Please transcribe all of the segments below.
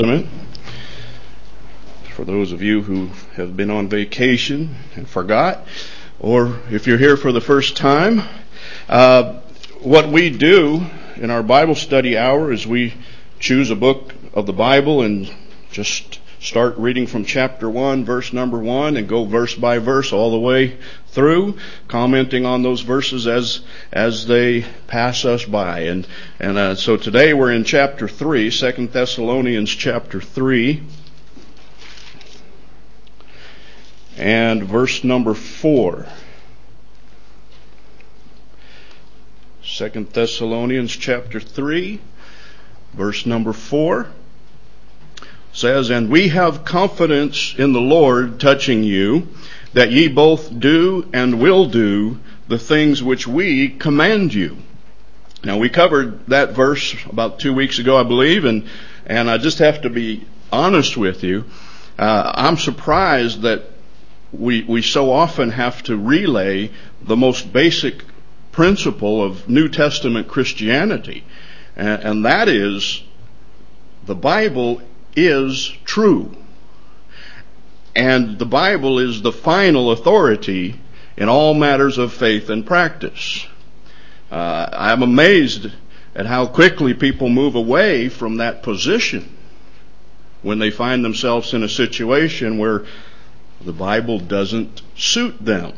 For those of you who have been on vacation and forgot, or if you're here for the first time, what we do in our Bible study hour is we choose a book of the Bible and just start reading from chapter 1, verse number 1, and go verse by verse all the way through, commenting on those verses as they pass us by. And so today we're in chapter 3, 2 Thessalonians chapter 3, and verse number 4. 2 Thessalonians chapter 3, verse number 4. Says, "And we have confidence in the Lord touching you, that ye both do and will do the things which we command you." Now, we covered that verse about 2 weeks ago, I believe, and I just have to be honest with you. I'm surprised that we so often have to relay the most basic principle of New Testament Christianity, and that is the Bible is true. And the Bible is the final authority in all matters of faith and practice. I'm amazed at how quickly people move away from that position when they find themselves in a situation where the Bible doesn't suit them.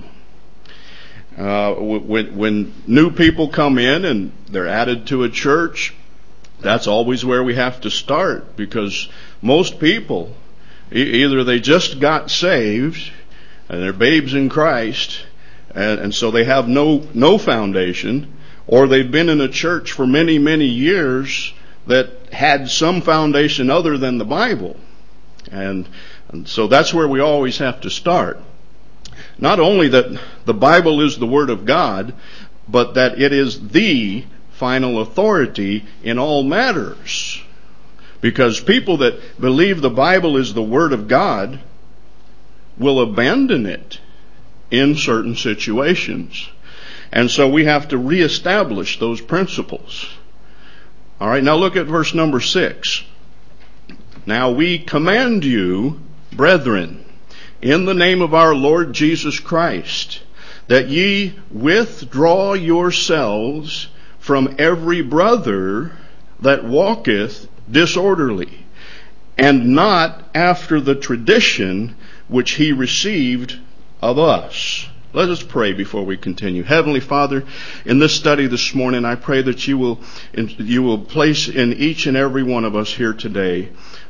When new people come in and they're added to a church, that's always where we have to start, because most people, either they just got saved and they're babes in Christ, and so they have no foundation, or they've been in a church for many, many years that had some foundation other than the Bible. And so that's where we always have to start. Not only that the Bible is the Word of God, but that it is the final authority in all matters. Because people that believe the Bible is the Word of God will abandon it in certain situations. And so we have to reestablish those principles. All right, now look at verse number 6. "Now we command you, brethren, in the name of our Lord Jesus Christ, that ye withdraw yourselves from every brother that walketh disorderly, and not after the tradition which he received of us." Let us pray before we continue. Heavenly Father, in this study this morning, I pray that you will place in each and every one of us here today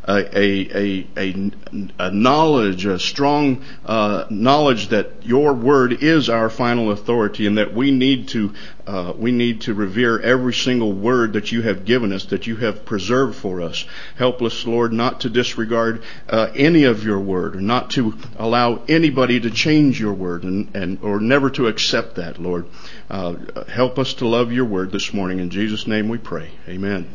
a knowledge, a strong knowledge that your word is our final authority, and that we need to revere every single word that you have given us, that you have preserved for us. Help us, Lord, not to disregard any of your word, or not to allow anybody to change your word, or never to accept that, Lord. Help us to love your word this morning. In Jesus' name we pray. Amen.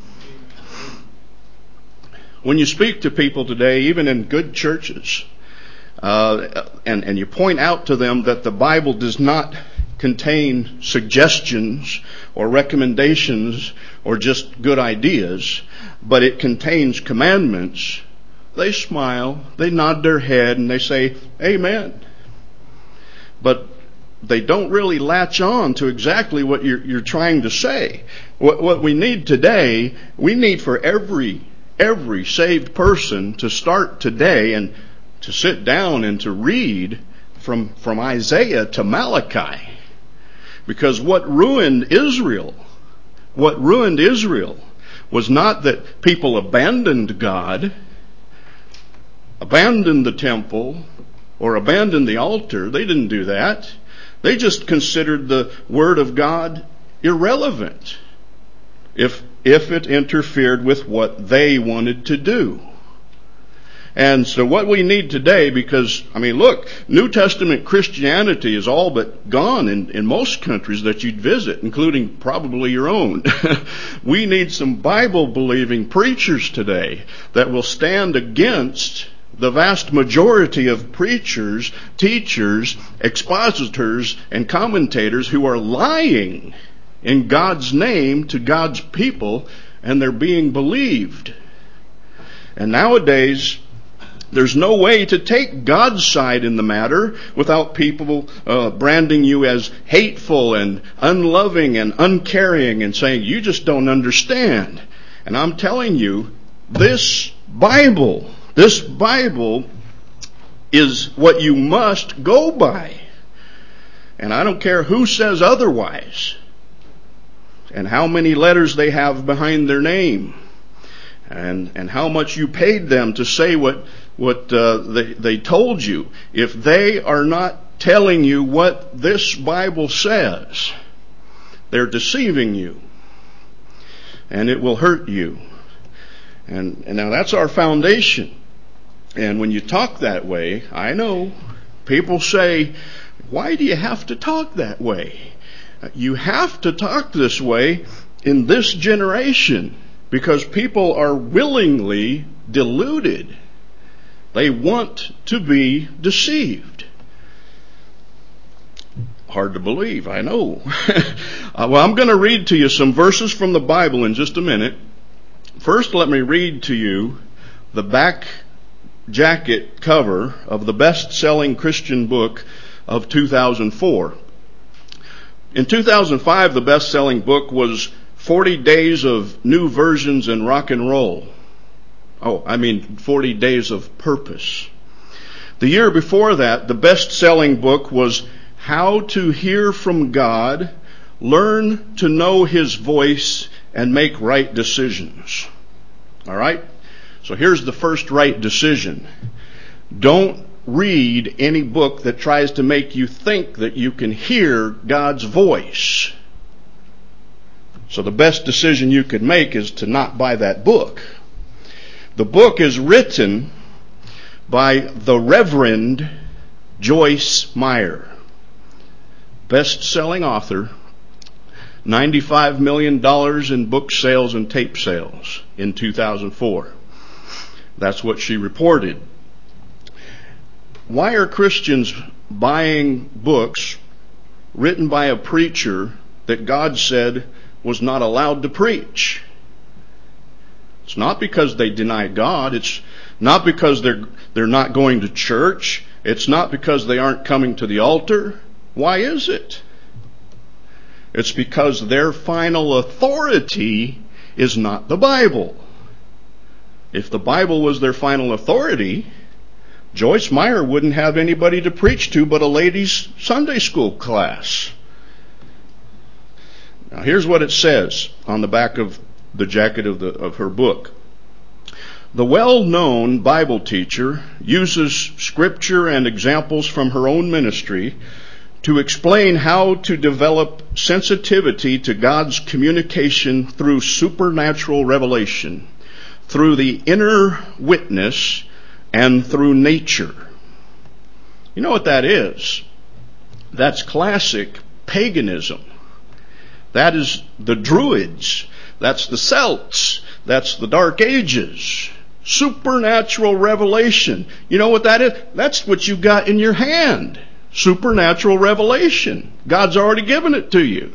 When you speak to people today, even in good churches, and you point out to them that the Bible does not contain suggestions or recommendations or just good ideas, but it contains commandments, they smile, they nod their head, and they say, "Amen." But they don't really latch on to exactly what you're trying to say. What we need today, we need for every saved person to start today and to sit down and to read from Isaiah to Malachi. Because what ruined Israel was not that people abandoned God, abandoned the temple, or abandoned the altar. They didn't do that. They just considered the Word of God irrelevant if it interfered with what they wanted to do. And so what we need today, because, look, New Testament Christianity is all but gone in most countries that you'd visit, including probably your own. We need some Bible-believing preachers today that will stand against the vast majority of preachers, teachers, expositors, and commentators who are lying in God's name to God's people, and they're being believed. And nowadays, there's no way to take God's side in the matter without people branding you as hateful and unloving and uncaring and saying, you just don't understand. And I'm telling you, this Bible is what you must go by. And I don't care who says otherwise and how many letters they have behind their name and how much you paid them to say what they told you. If they are not telling you what this Bible says, they're deceiving you. And it will hurt you. And now that's our foundation. And when you talk that way, I know people say, why do you have to talk that way? You have to talk this way in this generation because people are willingly deluded. They want to be deceived. Hard to believe, I know. Well, I'm going to read to you some verses from the Bible in just a minute. First, let me read to you the back jacket cover of the best-selling Christian book of 2004. In 2005, the best-selling book was 40 Days of New Versions in Rock and Roll. 40 Days of Purpose. The year before that, the best-selling book was How to Hear from God, Learn to Know His Voice, and Make Right Decisions. All right? So here's the first right decision. Don't read any book that tries to make you think that you can hear God's voice. So the best decision you could make is to not buy that book. The book is written by the Reverend Joyce Meyer, best-selling author, $95 million in book sales and tape sales in 2004. That's what she reported. Why are Christians buying books written by a preacher that God said was not allowed to preach? It's not because they deny God. It's not because they're not going to church. It's not because they aren't coming to the altar. Why is it? It's because their final authority is not the Bible. If the Bible was their final authority, Joyce Meyer wouldn't have anybody to preach to but a ladies' Sunday school class. Now here's what it says on the back of the jacket of her book. The well-known Bible teacher uses scripture and examples from her own ministry to explain how to develop sensitivity to God's communication through supernatural revelation, through the inner witness, and through nature. You know what that is? That's classic paganism. That is the Druids. That's the Celts. That's the Dark Ages. Supernatural revelation. You know what that is? That's what you got in your hand. Supernatural revelation. God's already given it to you.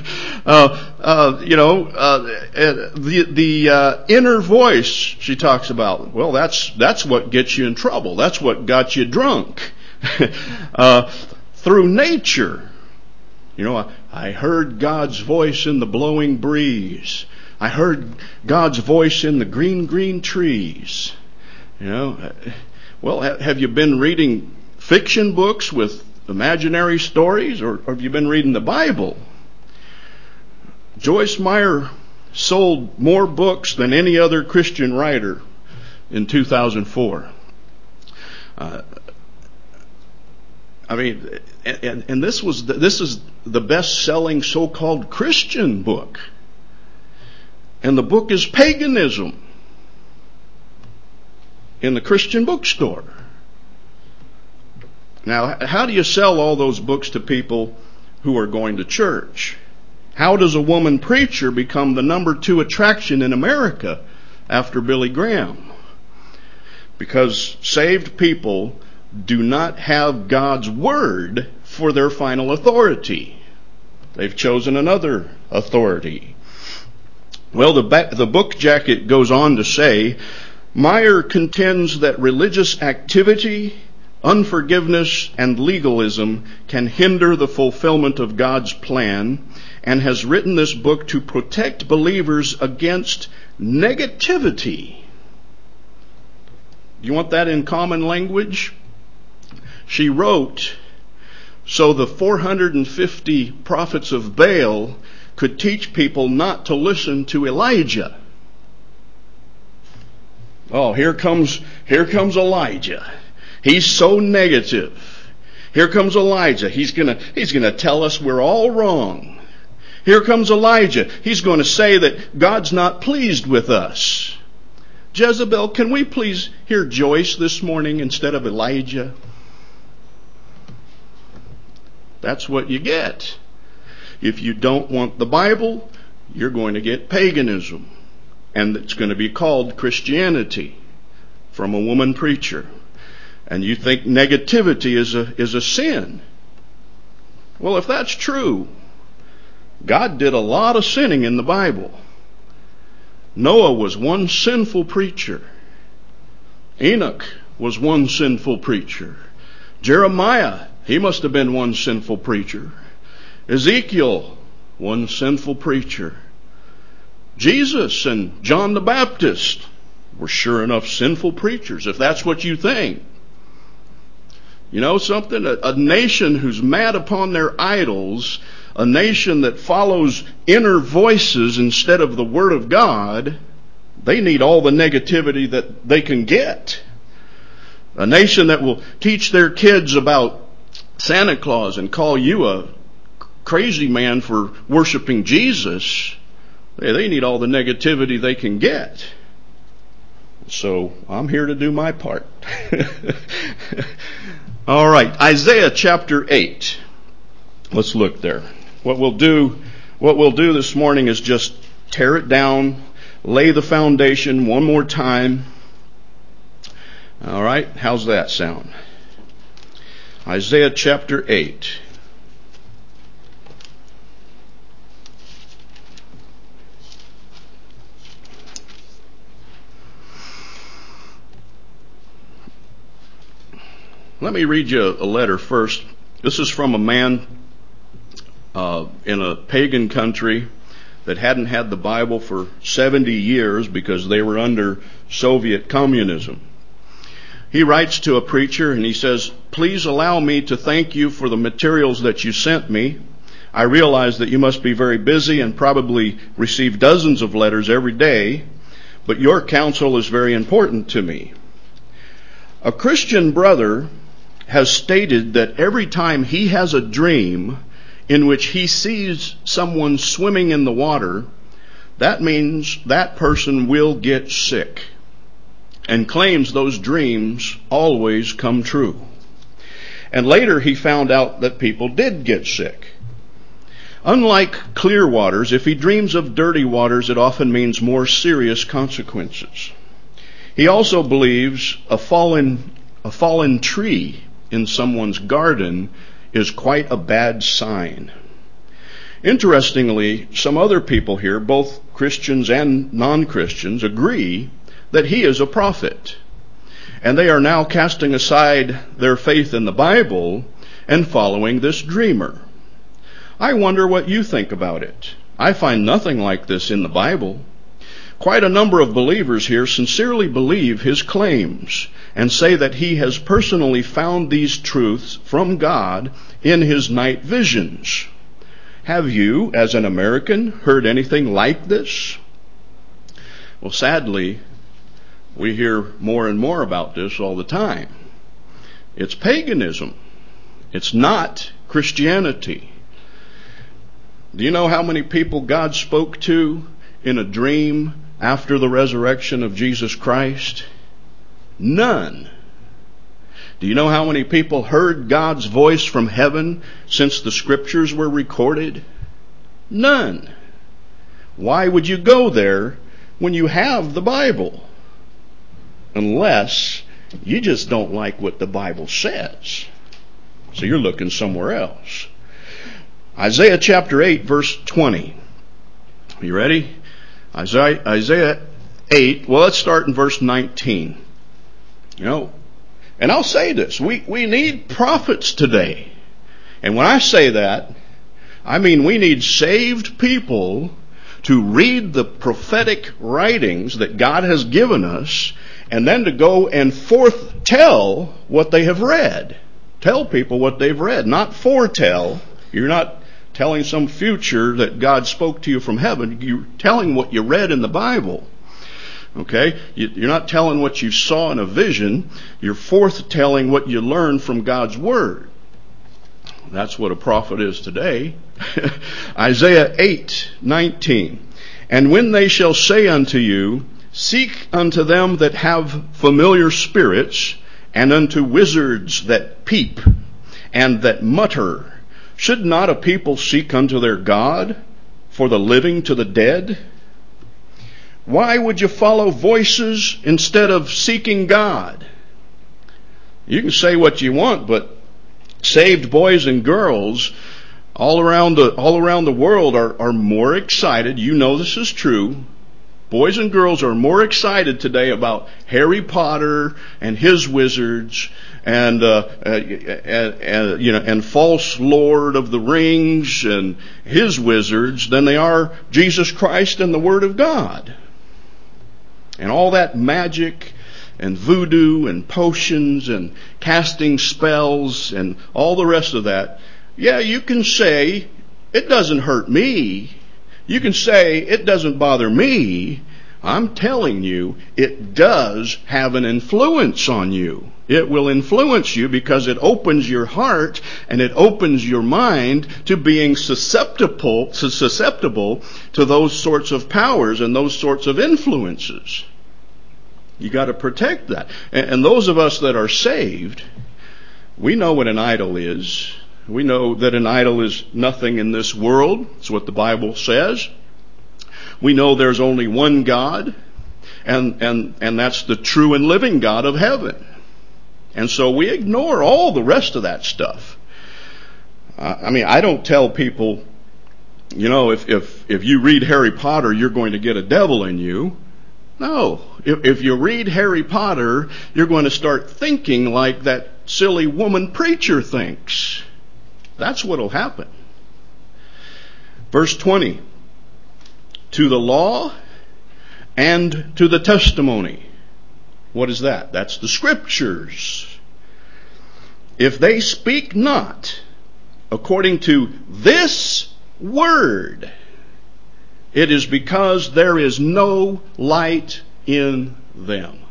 The inner voice she talks about. Well, that's what gets you in trouble. That's what got you drunk. Through nature. You know, I heard God's voice in the blowing breeze. I heard God's voice in the green trees. You know, well, have you been reading fiction books with imaginary stories, or have you been reading the Bible? Joyce Meyer sold more books than any other Christian writer in 2004. And this is the best-selling so-called Christian book. And the book is paganism in the Christian bookstore. Now, how do you sell all those books to people who are going to church? How does a woman preacher become the number 2 attraction in America after Billy Graham? Because saved people do not have God's word for their final authority. They've chosen another authority. Well, the book jacket goes on to say Meyer contends that religious activity, unforgiveness, and legalism can hinder the fulfillment of God's plan, and has written this book to protect believers against negativity. You want that in common language? She wrote, so the 450 prophets of Baal could teach people not to listen to Elijah. Oh, here comes Elijah. He's so negative. Here comes Elijah. He's gonna tell us we're all wrong. Here comes Elijah. He's going to say that God's not pleased with us. Jezebel, can we please hear Joyce this morning instead of Elijah? That's what you get. If you don't want the Bible, you're going to get paganism. And it's going to be called Christianity from a woman preacher. And you think negativity is a sin. Well, if that's true, God did a lot of sinning in the Bible. Noah was one sinful preacher. Enoch was one sinful preacher. Jeremiah, he must have been one sinful preacher. Ezekiel, one sinful preacher. Jesus and John the Baptist were sure enough sinful preachers, if that's what you think. You know something? A nation who's mad upon their idols, a nation that follows inner voices instead of the Word of God, they need all the negativity that they can get. A nation that will teach their kids about Santa Claus and call you a crazy man for worshiping Jesus, they need all the negativity they can get. So I'm here to do my part. All right, Isaiah chapter 8. Let's look there. What we'll do this morning is just tear it down, lay the foundation one more time. All right, how's that sound? Isaiah chapter 8. Let me read you a letter first. This is from a man in a pagan country that hadn't had the Bible for 70 years because they were under Soviet communism. He writes to a preacher and he says, "Please allow me to thank you for the materials that you sent me. I realize that you must be very busy and probably receive dozens of letters every day, but your counsel is very important to me. A Christian brother has stated that every time he has a dream in which he sees someone swimming in the water, that means that person will get sick, and claims those dreams always come true. And later he found out that people did get sick. Unlike clear waters, if he dreams of dirty waters, it often means more serious consequences. He also believes a fallen tree in someone's garden is quite a bad sign." Interestingly, some other people here, both Christians and non-Christians, agree that he is a prophet. And they are now casting aside their faith in the Bible and following this dreamer. I wonder what you think about it. I find nothing like this in the Bible. Quite a number of believers here sincerely believe his claims and say that he has personally found these truths from God in his night visions. Have you, as an American, heard anything like this? Well, sadly, we hear more and more about this all the time. It's paganism. It's not Christianity. Do you know how many people God spoke to in a dream after the resurrection of Jesus Christ? None. Do you know how many people heard God's voice from heaven since the scriptures were recorded? None. Why would you go there when you have the Bible? Unless you just don't like what the Bible says. So you're looking somewhere else. Isaiah chapter 8, verse 20. Are you ready? Isaiah 8, well, let's start in verse 19. And I'll say this, we need prophets today. And when I say that, I mean we need saved people to read the prophetic writings that God has given us, and then to go and foretell what they have read. Tell people what they've read, not foretell. You're not telling some future that God spoke to you from heaven. You're telling what you read in the Bible. Okay? You're not telling what you saw in a vision. You're foretelling what you learned from God's Word. That's what a prophet is today. Isaiah 8:19. And when they shall say unto you, seek unto them that have familiar spirits, and unto wizards that peep, and that mutter, should not a people seek unto their God, for the living to the dead? Why would you follow voices instead of seeking God? You can say what you want, but saved boys and girls all around the world are more excited. You know this is true. Boys and girls are more excited today about Harry Potter and his wizards and false Lord of the Rings and his wizards than they are Jesus Christ and the Word of God. And all that magic and voodoo and potions and casting spells and all the rest of that. Yeah, you can say, it doesn't hurt me. You can say, it doesn't bother me. I'm telling you, it does have an influence on you. It will influence you because it opens your heart and it opens your mind to being susceptible to those sorts of powers and those sorts of influences. You got to protect that. And those of us that are saved, we know what an idol is. We know that an idol is nothing in this world. It's what the Bible says. We know there's only one God, and that's the true and living God of heaven. And so we ignore all the rest of that stuff. I don't tell people, if you read Harry Potter, you're going to get a devil in you. No. If you read Harry Potter, you're going to start thinking like that silly woman preacher thinks. That's what'll happen. Verse 20. To the law and to the testimony. What is that? That's the Scriptures. If they speak not according to this word, it is because there is no light in them.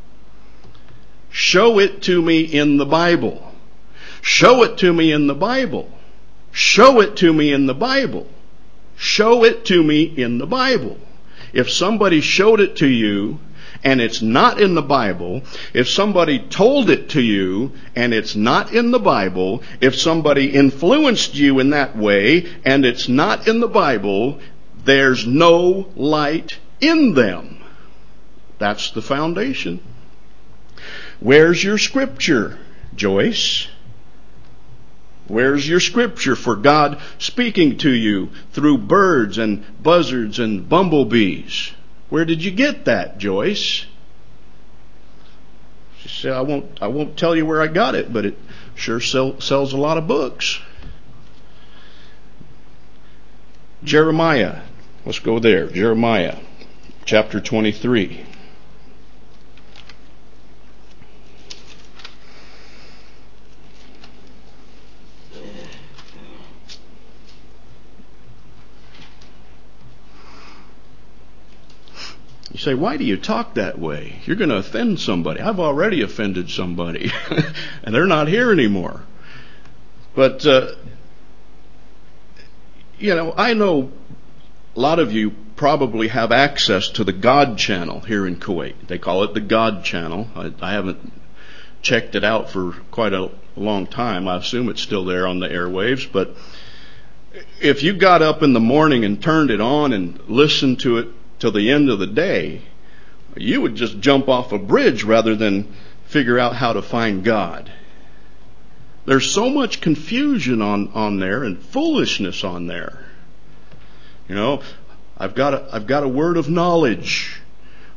Show it to me in the Bible. Show it to me in the Bible. Show it to me in the Bible. Show it to me in the Bible. If somebody showed it to you and it's not in the Bible, if somebody told it to you and it's not in the Bible, if somebody influenced you in that way and it's not in the Bible, there's no light in them. That's the foundation. Where's your scripture, Joyce? Where's your scripture for God speaking to you through birds and buzzards and bumblebees? Where did you get that, Joyce? She said, I won't tell you where I got it, but it sure sells a lot of books. Jeremiah. Let's go there. Jeremiah chapter 23. You say, why do you talk that way? You're going to offend somebody. I've already offended somebody, and they're not here anymore. But, I know a lot of you probably have access to the God channel here in Kuwait. They call it the God channel. I haven't checked it out for quite a long time. I assume it's still there on the airwaves. But if you got up in the morning and turned it on and listened to it till the end of the day, you would just jump off a bridge rather than figure out how to find God. There's so much confusion on there and foolishness on there. I've got a word of knowledge.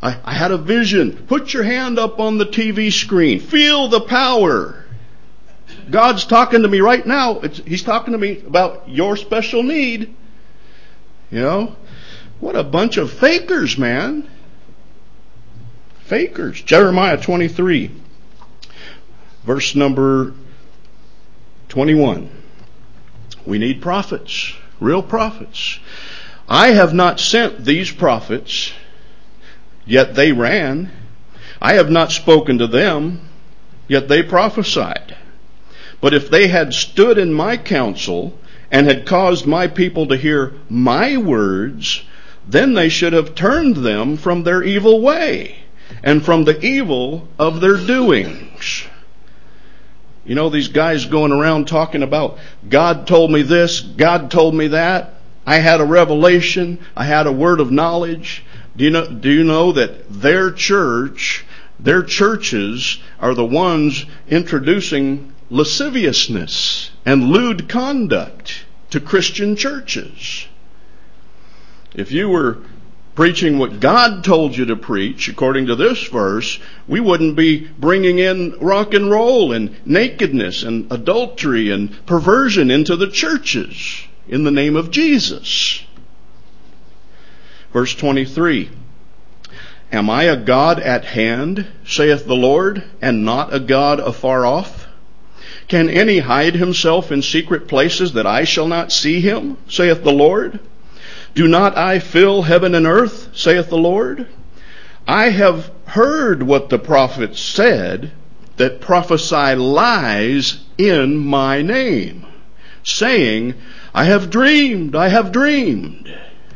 I had a vision. Put your hand up on the TV screen. Feel the power. God's talking to me right now. He's talking to me about your special need. You know? What a bunch of fakers, man. Fakers. Jeremiah 23, verse number 21. We need prophets. Real prophets. I have not sent these prophets, yet they ran. I have not spoken to them, yet they prophesied. But if they had stood in my counsel and had caused my people to hear my words, then they should have turned them from their evil way and from the evil of their doings. You know, these guys going around talking about, God told me this, God told me that. I had a revelation. I had a word of knowledge. Do you know that their churches are the ones introducing lasciviousness and lewd conduct to Christian churches? If you were preaching what God told you to preach, according to this verse, we wouldn't be bringing in rock and roll and nakedness and adultery and perversion into the churches in the name of Jesus. Verse 23. Am I a God at hand, saith the Lord, and not a God afar off? Can any hide himself in secret places that I shall not see him, saith the Lord? Do not I fill heaven and earth, saith the Lord? I have heard what the prophets said that prophesy lies in my name, saying, I have dreamed, I have dreamed.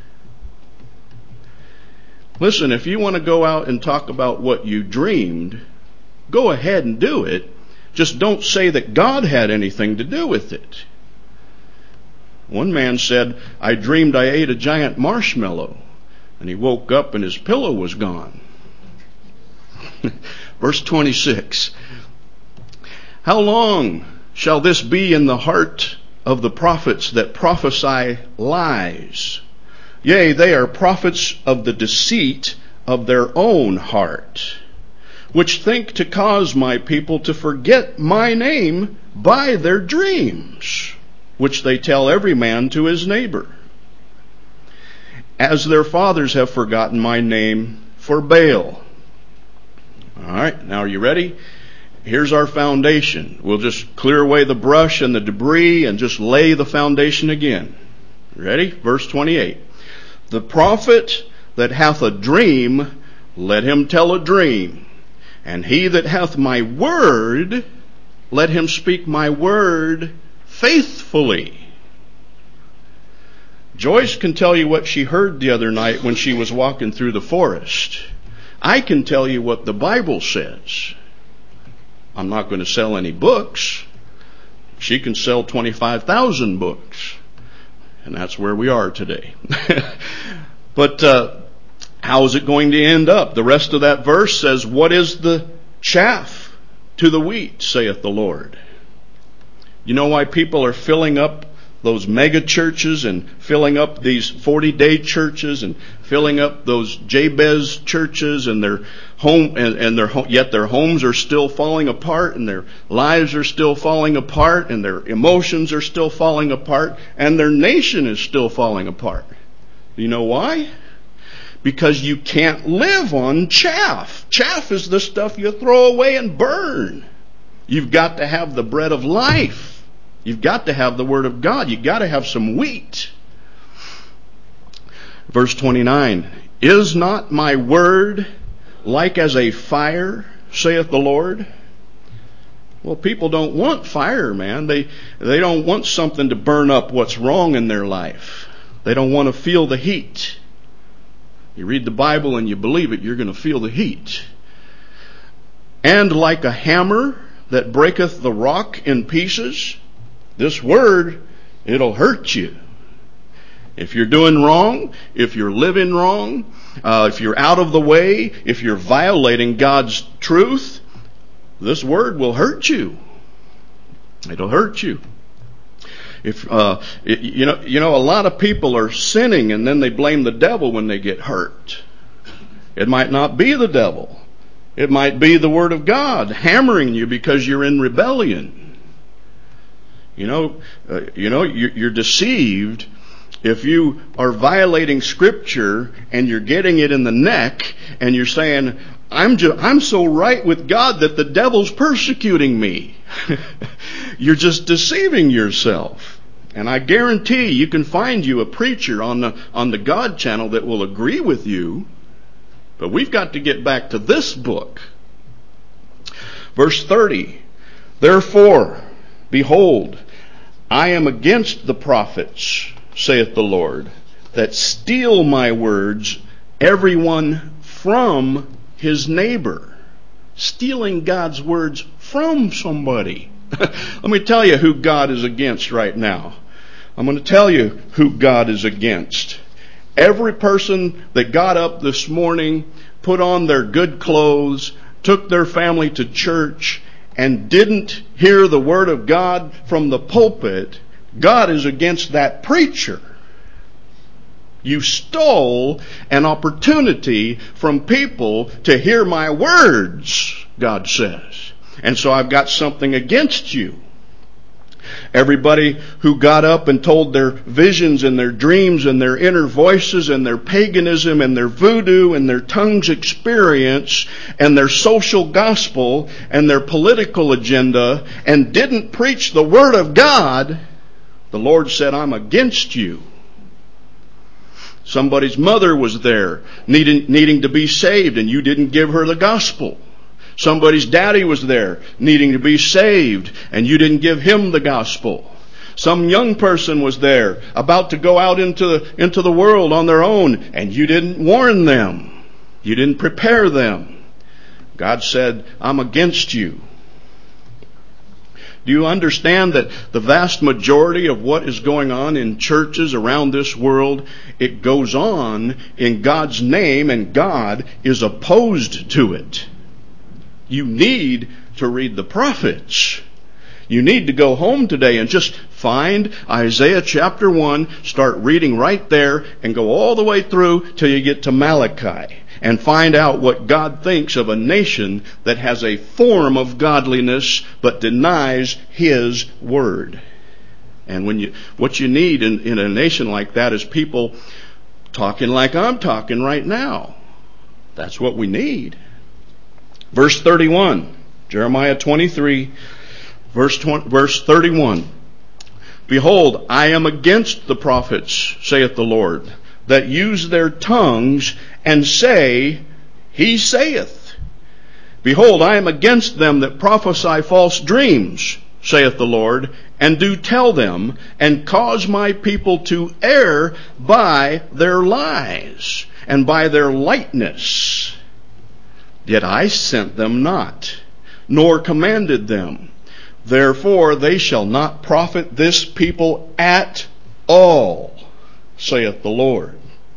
Listen, if you want to go out and talk about what you dreamed, go ahead and do it. Just don't say that God had anything to do with it. One man said, I dreamed I ate a giant marshmallow, and he woke up and his pillow was gone. Verse 26. How long shall this be in the heart of the prophets that prophesy lies? Yea, they are prophets of the deceit of their own heart, which think to cause my people to forget my name by their dreams, which they tell every man to his neighbor, as their fathers have forgotten my name for Baal. All right, now are you ready? Here's our foundation. We'll just clear away the brush and the debris and just lay the foundation again. Ready? Verse 28. The prophet that hath a dream, let him tell a dream. And he that hath my word, let him speak my word faithfully. Joyce can tell you what she heard the other night when she was walking through the forest. I can tell you what the Bible says. I'm not going to sell any books. She can sell 25,000 books. And that's where we are today. But how is it going to end up? The rest of that verse says, what is the chaff to the wheat, saith the Lord? You know why people are filling up those mega churches and filling up these 40-day churches and filling up those Jabez churches and their home yet their homes are still falling apart and their lives are still falling apart and their emotions are still falling apart and their nation is still falling apart? You know why? Because you can't live on chaff. Chaff is the stuff you throw away and burn. You've got to have the bread of life. You've got to have the Word of God. You've got to have some wheat. Verse 29. Is not my word like as a fire, saith the Lord? Well, people don't want fire, man. They don't want something to burn up what's wrong in their life. They don't want to feel the heat. You read the Bible and you believe it, you're going to feel the heat. And like a hammer that breaketh the rock in pieces, this word, it'll hurt you. If you're doing wrong, if you're living wrong, if you're out of the way, if you're violating God's truth, this word will hurt you. It'll hurt you. If you know, a lot of people are sinning and then they blame the devil when they get hurt. It might not be the devil. It might be the Word of God hammering you because you're in rebellion. You're deceived if you are violating Scripture and you're getting it in the neck and you're saying, I'm so right with God that the devil's persecuting me. You're just deceiving yourself. And I guarantee you can find you a preacher on the God channel that will agree with you. But we've got to get back to this book. Verse 30. Therefore, behold, I am against the prophets, saith the Lord, that steal my words, everyone from his neighbor. Stealing God's words from somebody. Let me tell you who God is against right now. I'm going to tell you who God is against. Every person that got up this morning, put on their good clothes, took their family to church, and didn't hear the Word of God from the pulpit, God is against that preacher. You stole an opportunity from people to hear my words, God says. And so I've got something against you. Everybody who got up and told their visions and their dreams and their inner voices and their paganism and their voodoo and their tongues experience and their social gospel and their political agenda and didn't preach the Word of God, the Lord said, I'm against you. Somebody's mother was there needing to be saved and you didn't give her the gospel. Somebody's daddy was there needing to be saved and you didn't give him the gospel. Some young person was there about to go out into the world on their own and you didn't warn them. You didn't prepare them. God said, I'm against you. Do you understand that the vast majority of what is going on in churches around this world, it goes on in God's name and God is opposed to it? You need to read the prophets. You need to go home today and just find Isaiah chapter 1, start reading right there, and go all the way through till you get to Malachi. And find out what God thinks of a nation that has a form of godliness but denies His Word. And what you need in a nation like that is people talking like I'm talking right now. That's what we need. Verse 31, Jeremiah 23, verse 31. Behold, I am against the prophets, saith the Lord, that use their tongues and say, He saith. Behold, I am against them that prophesy false dreams, saith the Lord, and do tell them, and cause my people to err by their lies, and by their lightness. Yet I sent them not, nor commanded them. Therefore they shall not profit this people at all, saith the Lord.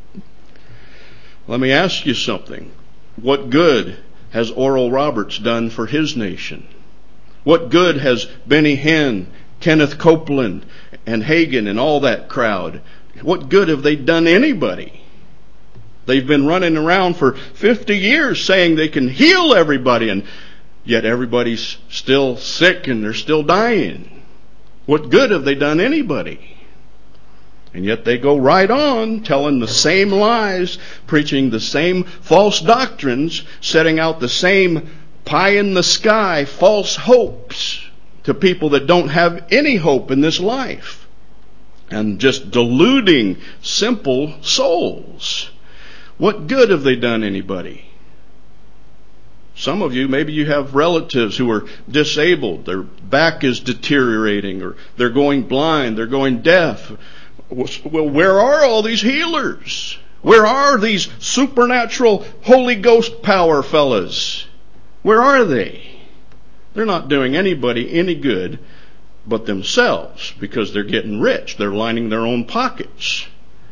Let me ask you something. What good has Oral Roberts done for his nation? What good has Benny Hinn, Kenneth Copeland, and Hagin and all that crowd? What good have they done anybody? They've been running around for 50 years saying they can heal everybody, and yet everybody's still sick and they're still dying. What good have they done anybody? And yet they go right on telling the same lies, preaching the same false doctrines, setting out the same pie-in-the-sky false hopes to people that don't have any hope in this life. And just deluding simple souls. What good have they done anybody? Some of you, maybe you have relatives who are disabled. Their back is deteriorating, or they're going blind, they're going deaf. Well, where are all these healers? Where are these supernatural Holy Ghost power fellas? Where are they? They're not doing anybody any good but themselves, because they're getting rich. They're lining their own pockets.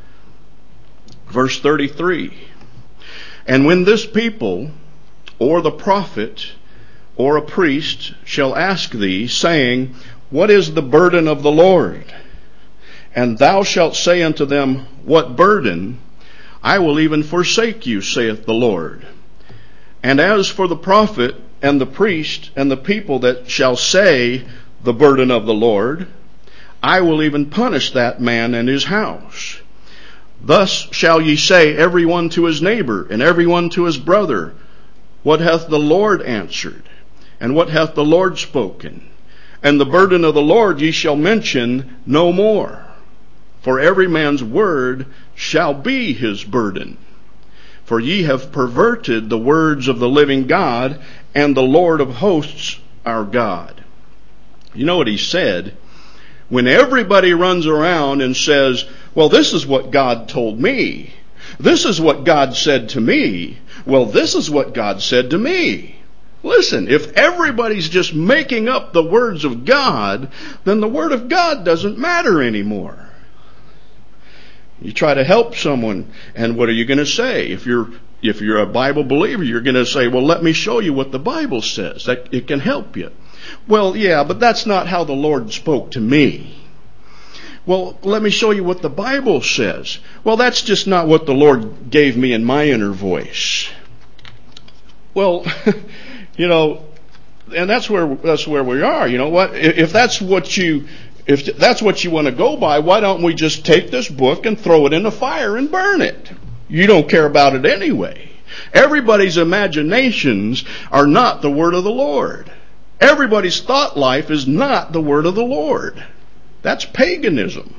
Verse 33. And when this people, or the prophet, or a priest, shall ask thee, saying, What is the burden of the Lord? And thou shalt say unto them, What burden? I will even forsake you, saith the Lord. And as for the prophet and the priest and the people that shall say the burden of the Lord, I will even punish that man and his house. Thus shall ye say, every one to his neighbor, and every one to his brother, what hath the Lord answered? And what hath the Lord spoken? And the burden of the Lord ye shall mention no more. For every man's word shall be his burden. For ye have perverted the words of the living God, and the Lord of hosts our God. You know what he said? When everybody runs around and says, well, this is what God told me. This is what God said to me. Well, this is what God said to me. Listen, if everybody's just making up the words of God, then the Word of God doesn't matter anymore. You try to help someone, and what are you going to say? If you're a Bible believer, you're going to say, well, let me show you what the Bible says. That it can help you. Well, yeah, but that's not how the Lord spoke to me. Well, let me show you what the Bible says. Well, that's just not what the Lord gave me in my inner voice. Well, you know, and that's where we are. You know what? If that's what you want to go by, why don't we just take this book and throw it in the fire and burn it? You don't care about it anyway. Everybody's imaginations are not the word of the Lord. Everybody's thought life is not the word of the Lord. That's paganism.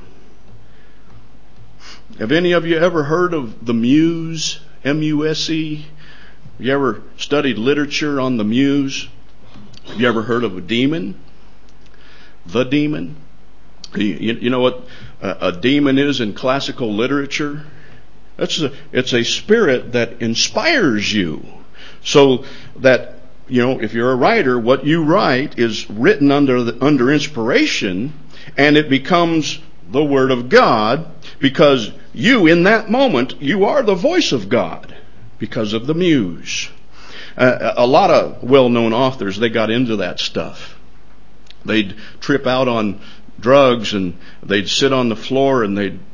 Have any of you ever heard of the Muse? M-U-S-E? Have you ever studied literature on the Muse? Have you ever heard of a demon? The demon? You know what a demon is in classical literature? It's a spirit that inspires you. So that, you know, if you're a writer, what you write is written under inspiration, and it becomes the Word of God, because you, in that moment, you are the voice of God because of the Muse. A lot of well-known authors, they got into that stuff. They'd trip out on drugs, and they'd sit on the floor, and they'd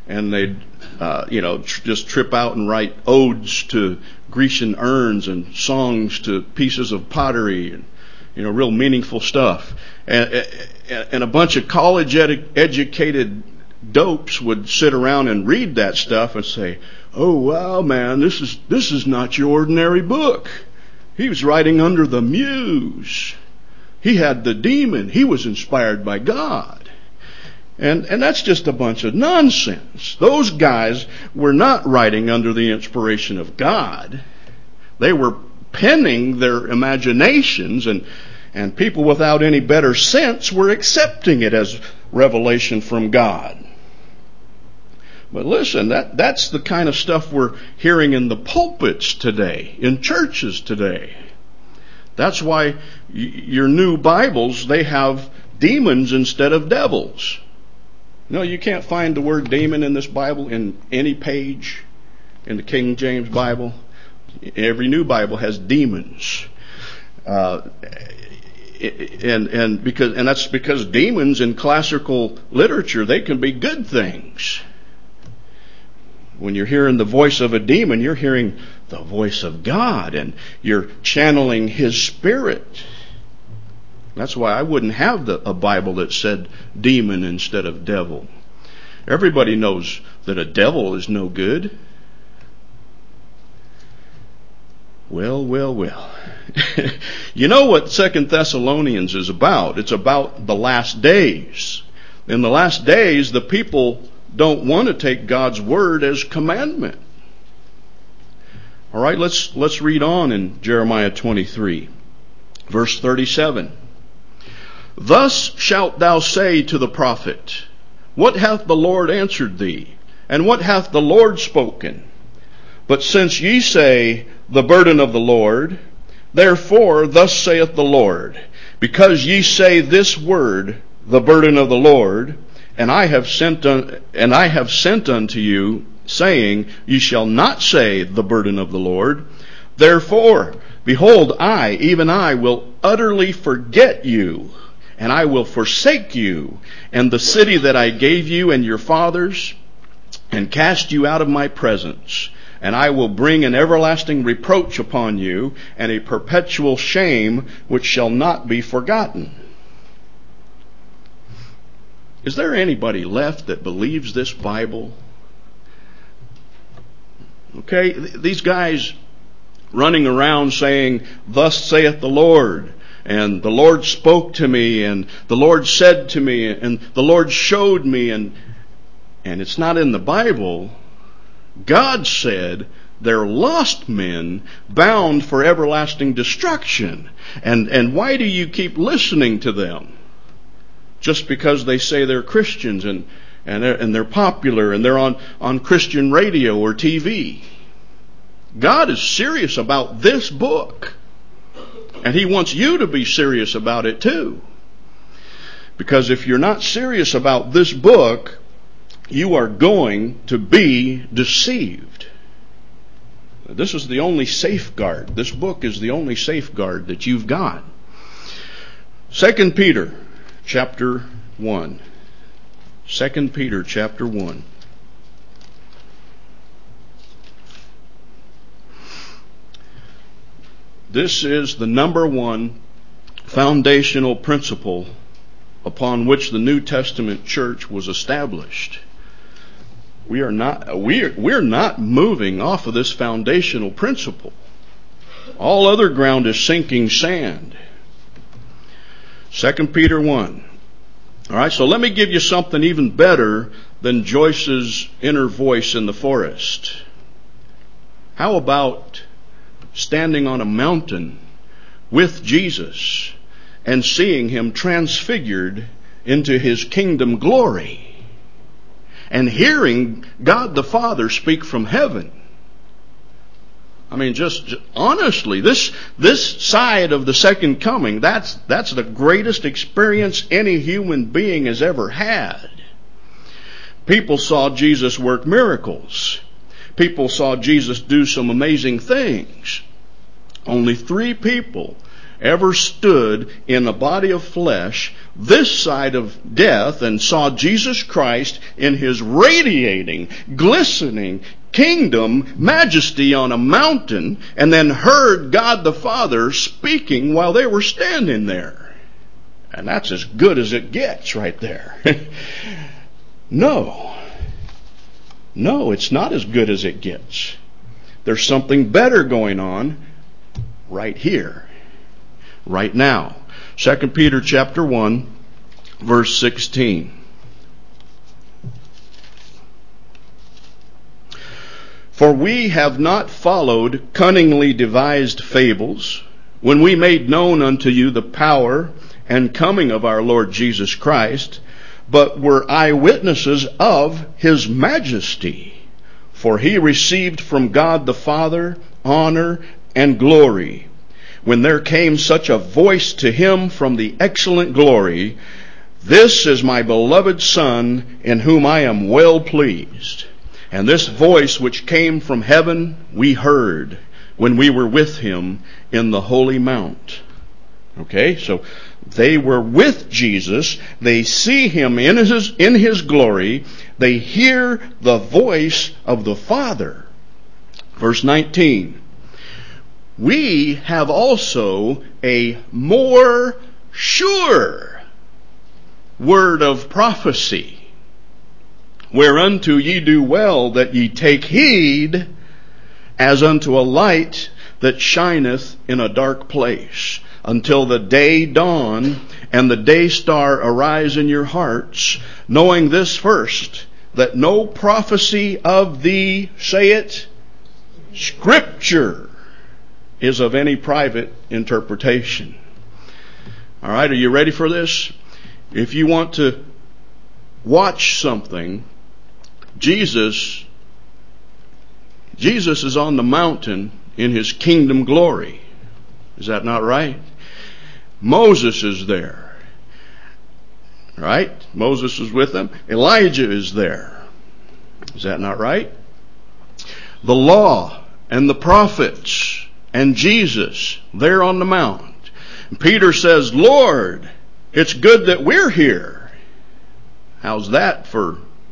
just trip out and write odes to Grecian urns and songs to pieces of pottery, and real meaningful stuff. And a bunch of college educated dopes would sit around and read that stuff and say, "Oh wow, man, this is not your ordinary book. He was writing under the Muse. He had the demon. He was inspired by God." And that's just a bunch of nonsense. Those guys were not writing under the inspiration of God. They were penning their imaginations, and people without any better sense were accepting it as revelation from God. But listen, that's the kind of stuff we're hearing in the pulpits today, in churches today. That's why your new Bibles, they have demons instead of devils. No, you can't find the word demon in this Bible in any page in the King James Bible. Every new Bible has demons. And that's because demons in classical literature, they can be good things. When you're hearing the voice of a demon, you're hearing the voice of God, and you're channeling His Spirit. That's why I wouldn't have a Bible that said demon instead of devil. Everybody knows that a devil is no good. Well. You know what 2 Thessalonians is about? It's about the last days. In the last days, the people don't want to take God's word as commandment. All right, let's read on in Jeremiah 23, verse 37. Thus shalt thou say to the prophet, what hath the Lord answered thee? And what hath the Lord spoken? But since ye say, the burden of the Lord, therefore thus saith the Lord, because ye say this word, the burden of the Lord, and I have sent unto you, saying, ye shall not say the burden of the Lord. Therefore, behold, I, even I, will utterly forget you, and I will forsake you, and the city that I gave you and your fathers, and cast you out of my presence. And I will bring an everlasting reproach upon you, and a perpetual shame which shall not be forgotten. Is there anybody left that believes this Bible? Okay, these guys running around saying, "Thus saith the Lord," and "the Lord spoke to me," and "the Lord said to me," and "the Lord showed me," and it's not in the Bible. God said they're lost men bound for everlasting destruction. And why do you keep listening to them? Just because they say they're Christians and they're popular and they're on Christian radio or TV. God is serious about this book. And He wants you to be serious about it too. Because if you're not serious about this book, you are going to be deceived. This is the only safeguard. This book is the only safeguard that you've got. 2 Peter chapter 1. 2 Peter chapter 1. This is the number one foundational principle upon which the New Testament church was established. We're not moving off of this foundational principle. All other ground is sinking sand. 2 Peter 1. All right, so let me give you something even better than Joyce's inner voice in the forest. How about standing on a mountain with Jesus and seeing Him transfigured into His kingdom glory? And hearing God the Father speak from heaven. I mean, just honestly, this side of the second coming, that's the greatest experience any human being has ever had. People saw Jesus work miracles. People saw Jesus do some amazing things. Only 3 people ever stood in a body of flesh this side of death and saw Jesus Christ in His radiating, glistening kingdom majesty on a mountain, and then heard God the Father speaking while they were standing there. And that's as good as it gets right there. No, it's not as good as it gets. There's something better going on right here, right now. 2 Peter chapter 1, verse 16. For we have not followed cunningly devised fables, when we made known unto you the power and coming of our Lord Jesus Christ, but were eyewitnesses of His majesty. For He received from God the Father honor and glory, when there came such a voice to Him from the excellent glory, "This is my beloved Son, in whom I am well pleased." And this voice which came from heaven we heard when we were with Him in the holy mount. Okay, so they were with Jesus. They see Him in His glory. They hear the voice of the Father. Verse 19. We have also a more sure word of prophecy, whereunto ye do well that ye take heed, as unto a light that shineth in a dark place, until the day dawn and the day star arise in your hearts, knowing this first, that no prophecy of the, say it, Scripture is of any private interpretation. All right, are you ready for this? If you want to watch something, Jesus is on the mountain in His kingdom glory. Is that not right? Moses is there. Right? Moses is with them. Elijah is there. Is that not right? The law and the prophets and Jesus, they're on the mount. And Peter says, "Lord, it's good that we're here." How's that for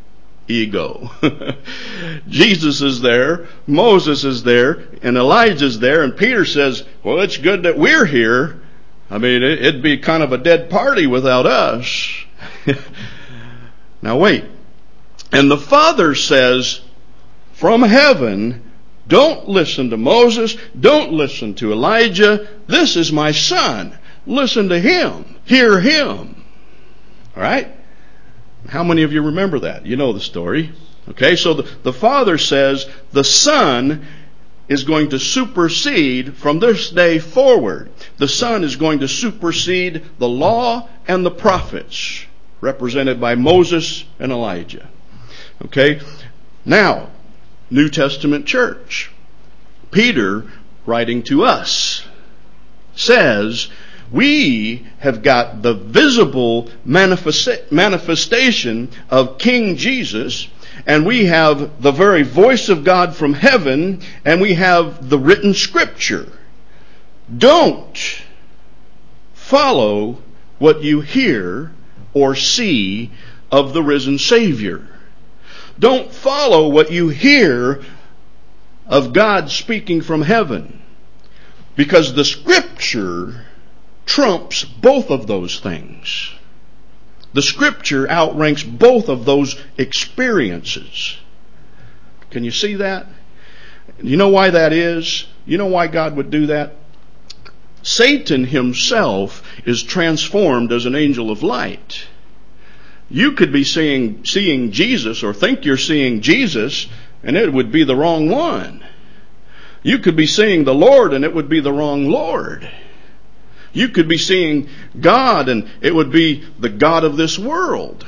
ego. Jesus is there, Moses is there, and Elijah's there, and Peter says, well, it's good that we're here. I mean, it'd be kind of a dead party without us. Now wait. And the Father says from heaven, don't listen to Moses, don't listen to Elijah. This is my Son. Listen to him. Hear him. All right? How many of you remember that? You know the story. Okay, so the Father says the Son is going to supersede from this day forward. The Son is going to supersede the law and the prophets, represented by Moses and Elijah. Okay, now, New Testament church. Peter, writing to us, says, we have got the visible manifestation of King Jesus, and we have the very voice of God from heaven, and we have the written Scripture. Don't follow what you hear or see of the risen Savior. Don't follow what you hear of God speaking from heaven, because the Scripture trumps both of those things. The Scripture outranks both of those experiences. Can you see that? You know why that is? You know why God would do that? Satan himself is transformed as an angel of light. You could be seeing Jesus, or think you're seeing Jesus, and it would be the wrong one. You could be seeing the Lord, and it would be the wrong Lord. You could be seeing God, and it would be the God of this world.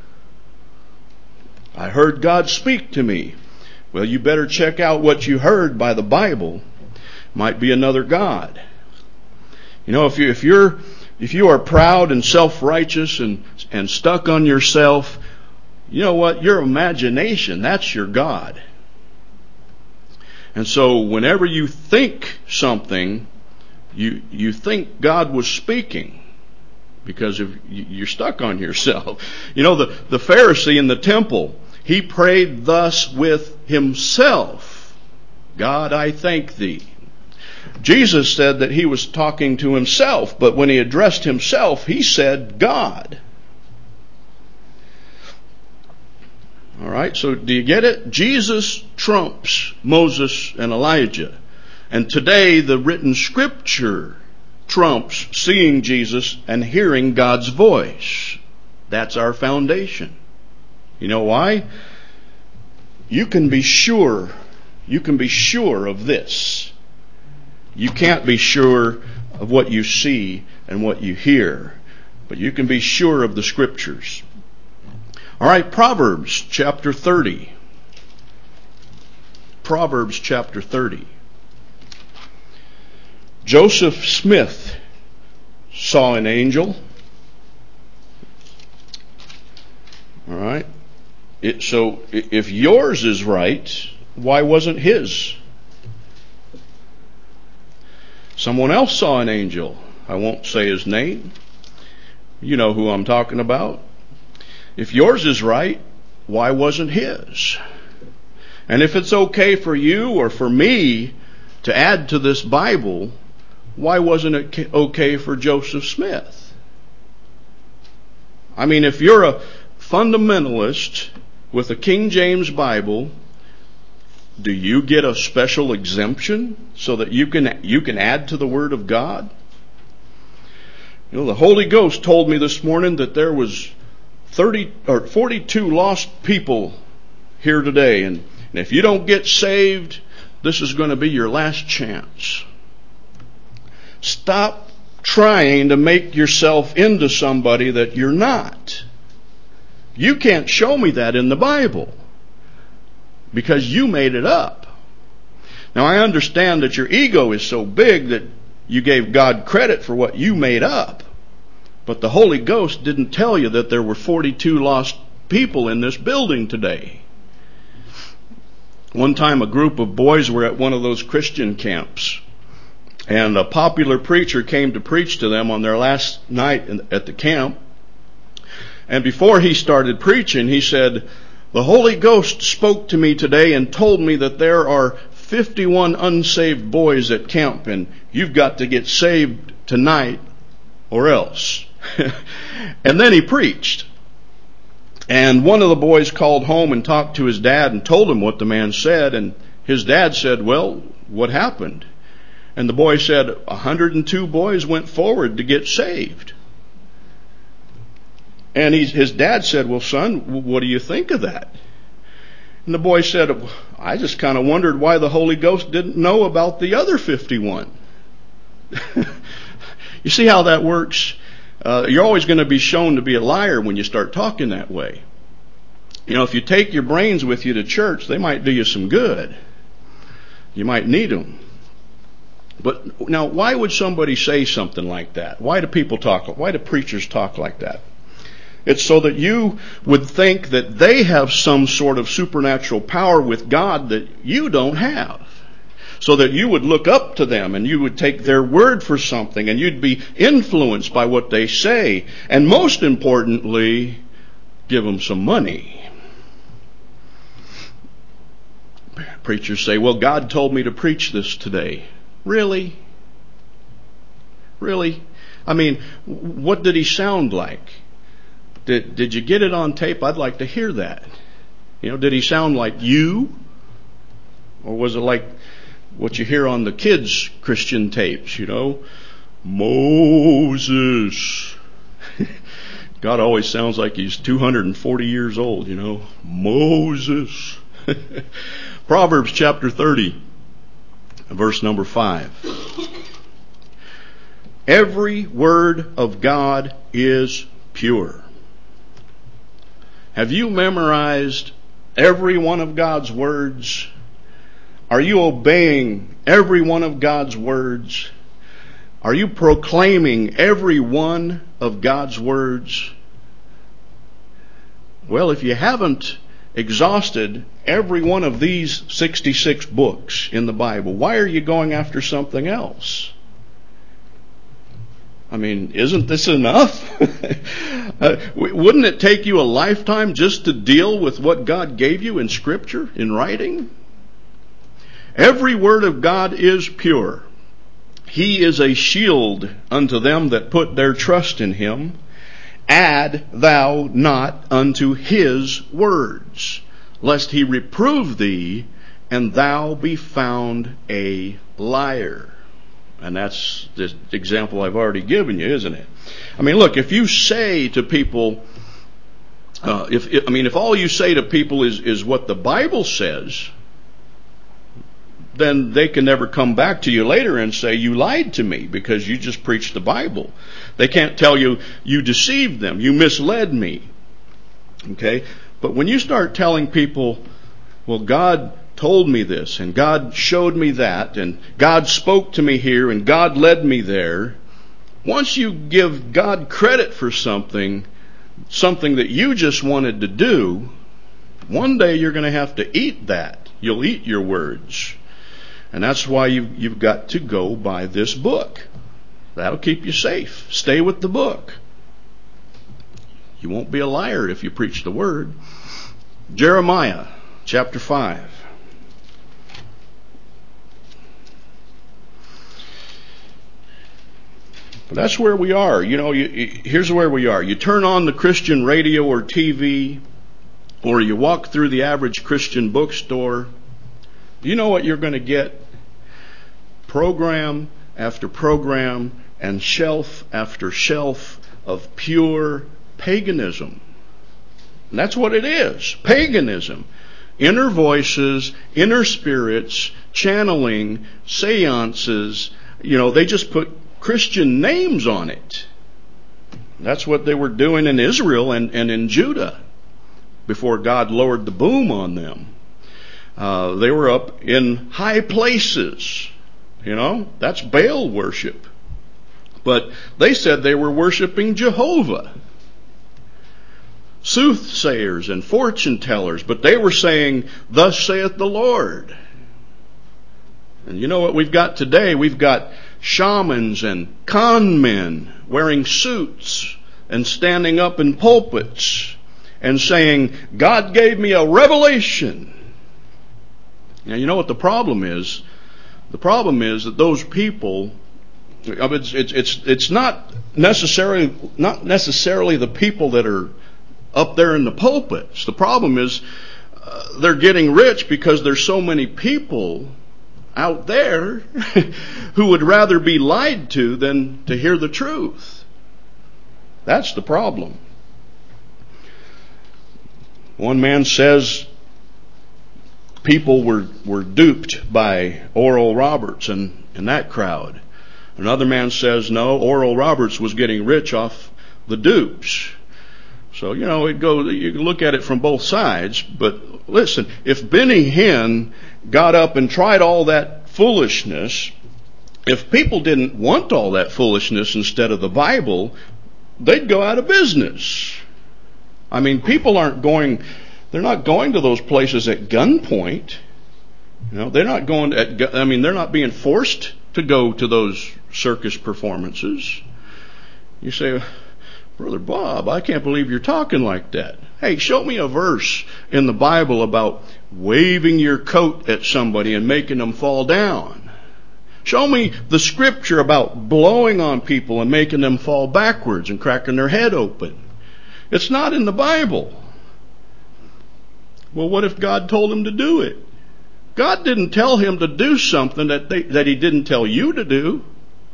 I heard God speak to me. Well, you better check out what you heard by the Bible. Might be another God. You know, if you are proud and self-righteous and stuck on yourself, you know what? Your imagination, that's your God. And so whenever you think something, you think God was speaking, because if you're stuck on yourself. You know, the Pharisee in the temple, he prayed thus with himself, God, I thank thee. Jesus said that he was talking to himself, but when he addressed himself, he said God. All right, so do you get it? Jesus trumps Moses and Elijah. And today the written Scripture trumps seeing Jesus and hearing God's voice. That's our foundation. You know why? You can be sure of this. You can't be sure of what you see and what you hear, but you can be sure of the Scriptures. All right, Proverbs chapter 30. Proverbs chapter 30. Joseph Smith saw an angel. All right. So if yours is right, why wasn't his? Someone else saw an angel. I won't say his name. You know who I'm talking about. If yours is right, why wasn't his? And if it's okay for you or for me to add to this Bible, why wasn't it okay for Joseph Smith? I mean, if you're a fundamentalist with a King James Bible, do you get a special exemption so that you can add to the Word of God? You know, the Holy Ghost told me this morning that there was 42 lost people here today, and if you don't get saved, this is going to be your last chance. Stop trying to make yourself into somebody that you're not. You can't show me that in the Bible, because you made it up. Now, I understand that your ego is so big that you gave God credit for what you made up. But the Holy Ghost didn't tell you that there were 42 lost people in this building today. One time a group of boys were at one of those Christian camps, and a popular preacher came to preach to them on their last night at the camp. And before he started preaching, he said, The Holy Ghost spoke to me today and told me that there are 51 unsaved boys at camp, and you've got to get saved tonight or else. And then he preached. And one of the boys called home and talked to his dad and told him what the man said. And his dad said, well, what happened? And the boy said, 102 boys went forward to get saved. And his dad said, well, son, what do you think of that? And the boy said, I just kind of wondered why the Holy Ghost didn't know about the other 51. You see how that works? You're always going to be shown to be a liar when you start talking that way. You know, if you take your brains with you to church, they might do you some good. You might need them. But now, why would somebody say something like that? Why do preachers talk like that? It's so that you would think that they have some sort of supernatural power with God that you don't have. So that you would look up to them and you would take their word for something and you'd be influenced by what they say. And most importantly, give them some money. Preachers say, well, God told me to preach this today. Really? Really? I mean, what did he sound like? Did you get it on tape? I'd like to hear that. You know, did he sound like you? Or was it like what you hear on the kids' Christian tapes, you know? Moses. God always sounds like he's 240 years old, you know? Moses. Proverbs chapter 30, verse number 5. Every word of God is pure. Have you memorized every one of God's words? Are you obeying every one of God's words? Are you proclaiming every one of God's words? Well, if you haven't exhausted every one of these 66 books in the Bible, why are you going after something else? I mean, isn't this enough? Wouldn't it take you a lifetime just to deal with what God gave you in Scripture, in writing? Every word of God is pure. He is a shield unto them that put their trust in him. Add thou not unto his words, lest he reprove thee, and thou be found a liar. And that's the example I've already given you, isn't it? I mean, look, if you say to people, if all you say to people is what the Bible says, then they can never come back to you later and say, you lied to me because you just preached the Bible. They can't tell you, you deceived them, you misled me. Okay? But when you start telling people, well, God told me this, and God showed me that, and God spoke to me here, and God led me there, once you give God credit for something that you just wanted to do, one day you're going to have to eat that. You'll eat your words. And that's why you've got to go by this book. That'll keep you safe. Stay with the book. You won't be a liar if you preach the word. Jeremiah chapter 5. But that's where we are. You know, here's where we are. You turn on the Christian radio or TV, or you walk through the average Christian bookstore. Do you know what you're going to get? Program after program and shelf after shelf of pure paganism. And that's what it is. Paganism. Inner voices, inner spirits, channeling, seances. You know, they just put Christian names on it. That's what they were doing in Israel and in Judah before God lowered the boom on them. They were up in high places. You know, that's Baal worship. But they said they were worshiping Jehovah. Soothsayers and fortune tellers, but they were saying, thus saith the Lord. And you know what we've got today? We've got shamans and con men wearing suits and standing up in pulpits and saying, God gave me a revelation. Now, you know what the problem is? The problem is that those people, it's not necessarily the people that are up there in the pulpits. The problem is they're getting rich because there's so many people out there who would rather be lied to than to hear the truth. That's the problem. One man says people were duped by Oral Roberts and that crowd. Another man says no, Oral Roberts was getting rich off the dupes. So, you can look at it from both sides. But listen, if Benny Hinn got up and tried all that foolishness, if people didn't want all that foolishness instead of the Bible, they'd go out of business. I mean, people they're not going to those places at gunpoint. They're not they're not being forced to go to those circus performances. You say, Brother Bob, I can't believe you're talking like that. Hey, show me a verse in the Bible about waving your coat at somebody and making them fall down. Show me the scripture about blowing on people and making them fall backwards and cracking their head open. It's not in the Bible. Well, what if God told him to do it? God didn't tell him to do something that he didn't tell you to do.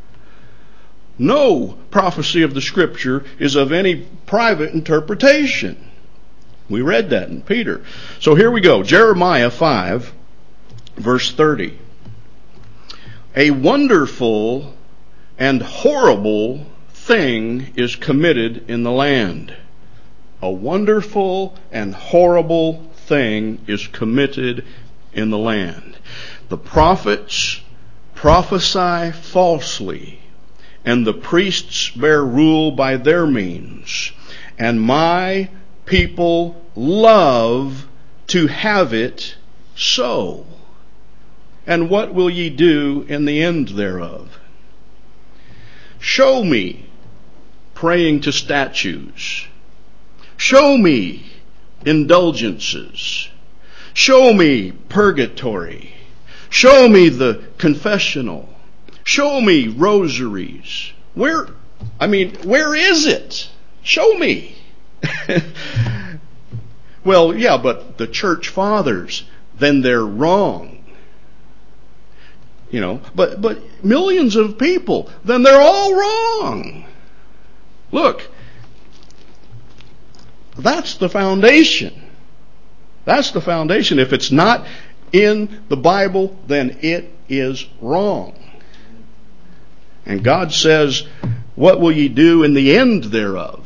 No prophecy of the Scripture is of any private interpretation. We read that in Peter. So here we go. Jeremiah 5, verse 30. A wonderful and horrible thing is committed in the land. A wonderful and horrible thing is committed in the land. The prophets prophesy falsely, and the priests bear rule by their means. And my people love to have it so. And what will ye do in the end thereof? Show me praying to statues. Show me indulgences. Show me purgatory. Show me the confessional. Show me rosaries. Where is it? Show me. Well, yeah, but the church fathers, then they're wrong. But millions of people, then they're all wrong. Look, that's the foundation. That's the foundation. If it's not in the Bible, then it is wrong. And God says, what will ye do in the end thereof?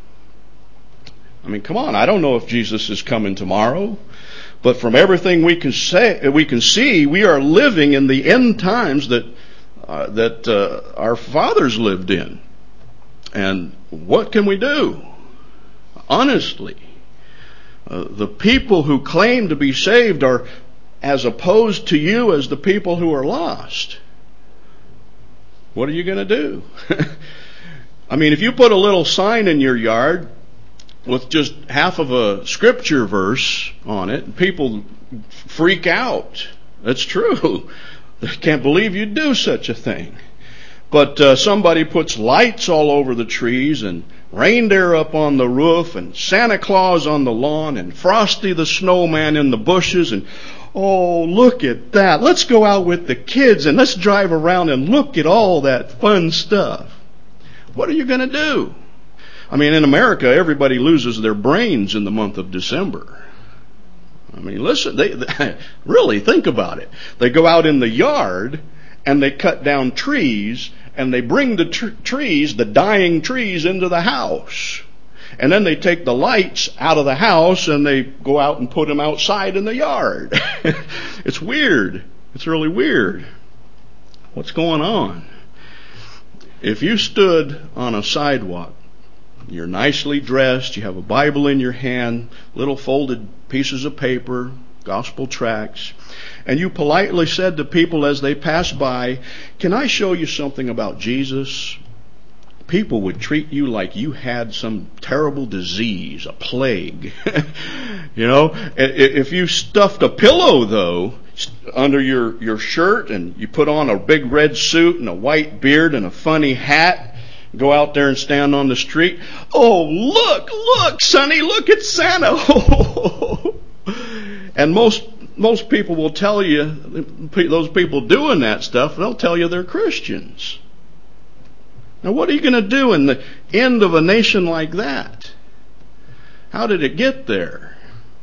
I mean, come on, I don't know if Jesus is coming tomorrow, but from everything we can see, we are living in the end times that our fathers lived in. And what can we do? Honestly, the people who claim to be saved are as opposed to you as the people who are lost. What are you going to do? I mean, if you put a little sign in your yard with just half of a scripture verse on it, people freak out. That's true. They can't believe you'd do such a thing. But somebody puts lights all over the trees and reindeer up on the roof and Santa Claus on the lawn and Frosty the Snowman in the bushes and, oh, look at that. Let's go out with the kids and let's drive around and look at all that fun stuff. What are you going to do? I mean, in America, everybody loses their brains in the month of December. I mean, listen, they really think about it. They go out in the yard and they cut down trees and they bring the trees, the dying trees, into the house. And then they take the lights out of the house and they go out and put them outside in the yard. It's weird. It's really weird. What's going on? If you stood on a sidewalk, you're nicely dressed, you have a Bible in your hand, little folded pieces of paper, gospel tracts, and you politely said to people as they pass by, "Can I show you something about Jesus?" people would treat you like you had some terrible disease, a plague. If you stuffed a pillow, though, under your shirt, and you put on a big red suit and a white beard and a funny hat, go out there and stand on the street. Oh, look, Sonny, look at Santa. And most people will tell you, those people doing that stuff, they'll tell you they're Christians. Now, what are you going to do in the end of a nation like that? How did it get there?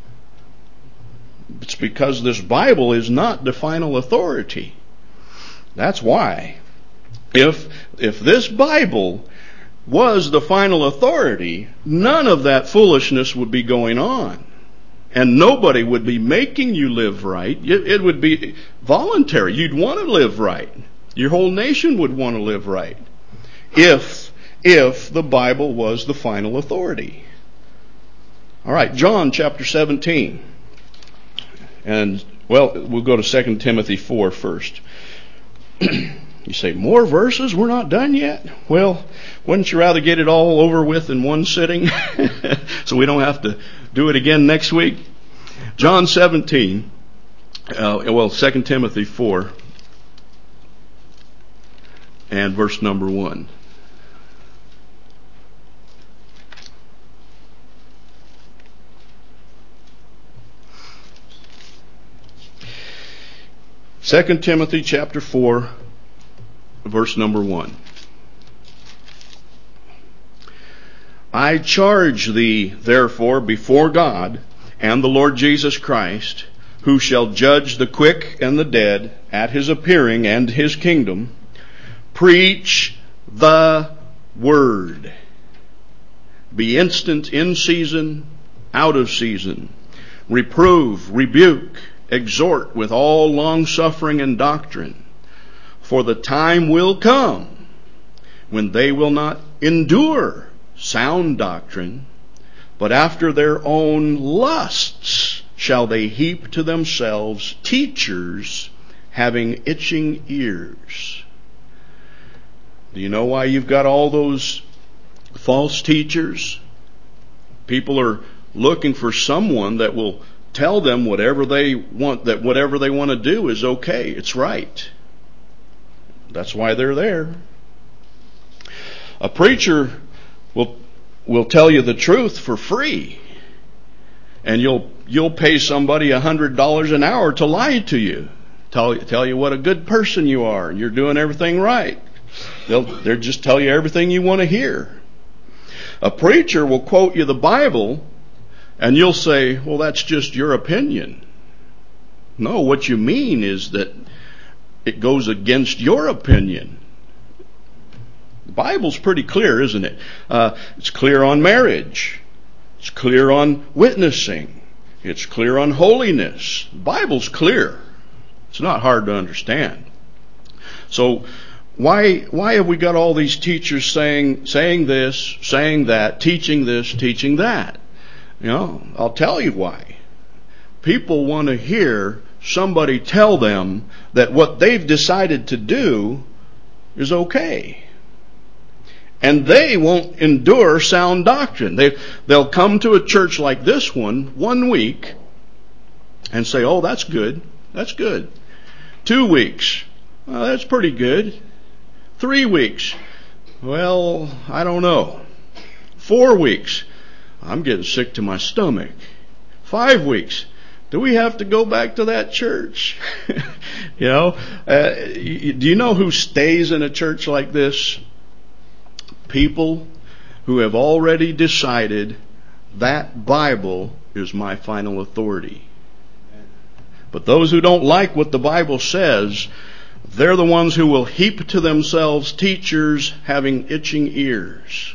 It's because this Bible is not the final authority. That's why. If this Bible was the final authority, none of that foolishness would be going on. And nobody would be making you live right. It would be voluntary. You'd want to live right. Your whole nation would want to live right. If the Bible was the final authority. All right, John chapter 17. And, we'll go to 2 Timothy 4 first. You say, more verses? We're not done yet? Well, wouldn't you rather get it all over with in one sitting? So we don't have to do it again next week? John 17, 2 Timothy 4, and verse number 1. Second Timothy chapter 4, verse number 1. I charge thee, therefore, before God and the Lord Jesus Christ, who shall judge the quick and the dead at his appearing and his kingdom, preach the word. Be instant in season, out of season. Reprove, rebuke, exhort with all long-suffering and doctrine. For the time will come when they will not endure sound doctrine, but after their own lusts shall they heap to themselves teachers having itching ears. Do you know why you've got all those false teachers? People are looking for someone that will tell them whatever they want, that whatever they want to do is okay, it's right. That's why they're there. A preacher will tell you the truth for free, and you'll pay somebody $100 an hour to lie to you, tell you what a good person you are and you're doing everything right. They'll just tell you everything you want to hear. A preacher will quote you the Bible, and you'll say, well, that's just your opinion. No, what you mean is that it goes against your opinion. The Bible's pretty clear, isn't it? It's clear on marriage. It's clear on witnessing. It's clear on holiness. The Bible's clear. It's not hard to understand. So why have we got all these teachers saying this, saying that, teaching this, teaching that? I'll tell you why. People want to hear somebody tell them that what they've decided to do is okay. And they won't endure sound doctrine. They'll come to a church like this one week, and say, oh, that's good. That's good. 2 weeks. Well, that's pretty good. 3 weeks. Well, I don't know. 4 weeks. I'm getting sick to my stomach. 5 weeks. Do we have to go back to that church? Do you know who stays in a church like this? People who have already decided that Bible is my final authority. But those who don't like what the Bible says, they're the ones who will heap to themselves teachers having itching ears.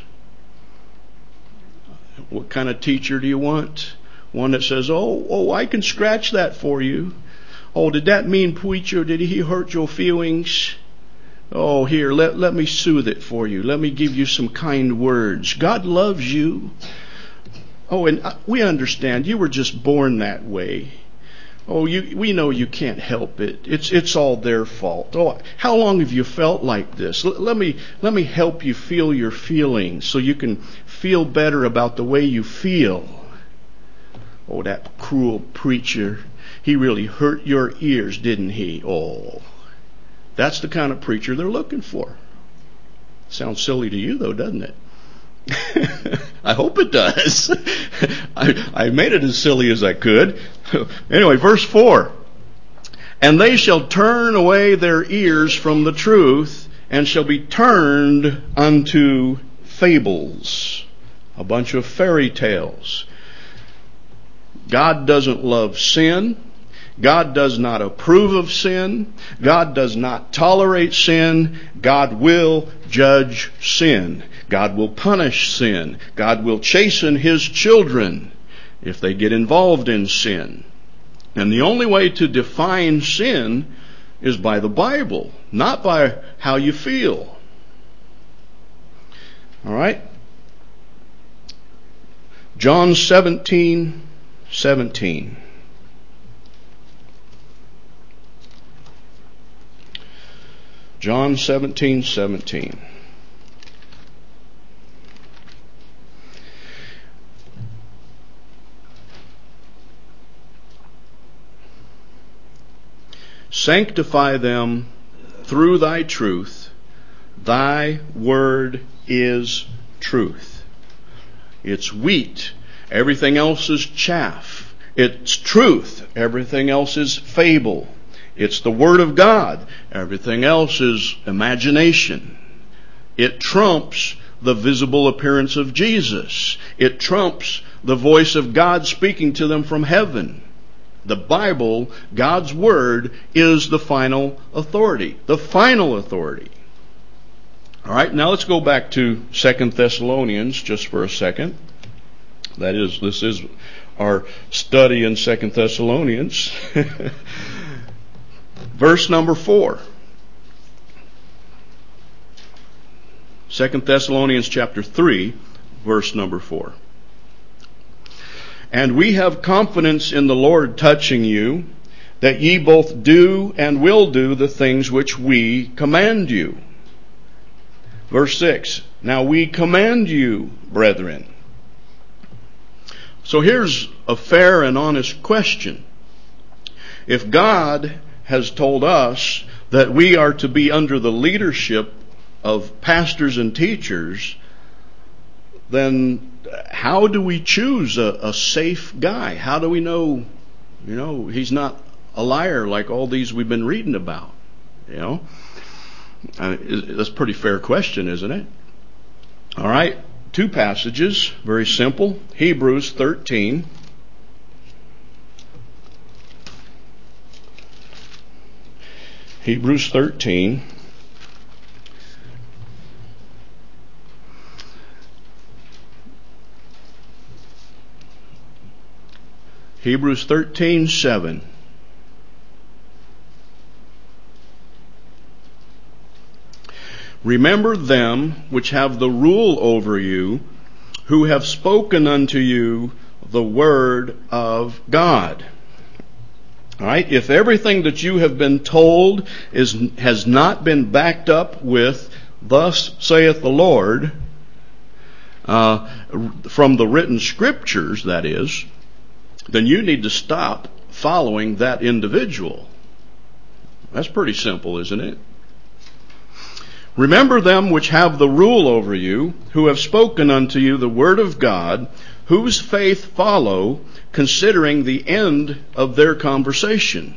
What kind of teacher do you want? One that says, oh, I can scratch that for you. Oh, did that mean preacher? Did he hurt your feelings? Oh, here, let me soothe it for you. Let me give you some kind words. God loves you. Oh, and we understand you were just born that way. Oh, we know you can't help it. It's all their fault. Oh, how long have you felt like this? Let me help you feel your feelings so you can feel better about the way you feel. Oh, that cruel preacher. He really hurt your ears, didn't he? Oh, that's the kind of preacher they're looking for. Sounds silly to you, though, doesn't it? I hope it does. I made it as silly as I could. Anyway, verse 4. And they shall turn away their ears from the truth, and shall be turned unto fables. A bunch of fairy tales. God doesn't love sin. God does not approve of sin. God does not tolerate sin. God will judge sin. God will punish sin. God will chasten His children if they get involved in sin. And the only way to define sin is by the Bible, not by how you feel. All right? John 17:17. John 17:17. Sanctify them through thy truth. Thy word is truth. It's wheat. Everything else is chaff. It's truth. Everything else is fable. It's the Word of God. Everything else is imagination. It trumps the visible appearance of Jesus. It trumps the voice of God speaking to them from heaven. The Bible, God's Word, is the final authority. The final authority. All right, now let's go back to 2 Thessalonians just for a second. That is, this is our study in 2 Thessalonians. Verse number 4. 2 Thessalonians chapter 3, verse number 4. And we have confidence in the Lord touching you, that ye both do and will do the things which we command you. Verse 6. Now we command you, brethren. So here's a fair and honest question. If God has told us that we are to be under the leadership of pastors and teachers, then how do we choose a safe guy? How do we know, he's not a liar like all these we've been reading about? That's a pretty fair question, isn't it? All right, 2 passages, very simple. Hebrews 13. Hebrews 13. Hebrews 13:7. Remember them which have the rule over you, who have spoken unto you the word of God. All right, if everything that you have been told has not been backed up with, thus saith the Lord, from the written scriptures, that is, then you need to stop following that individual. That's pretty simple, isn't it? Remember them which have the rule over you, who have spoken unto you the word of God, whose faith follow, considering the end of their conversation.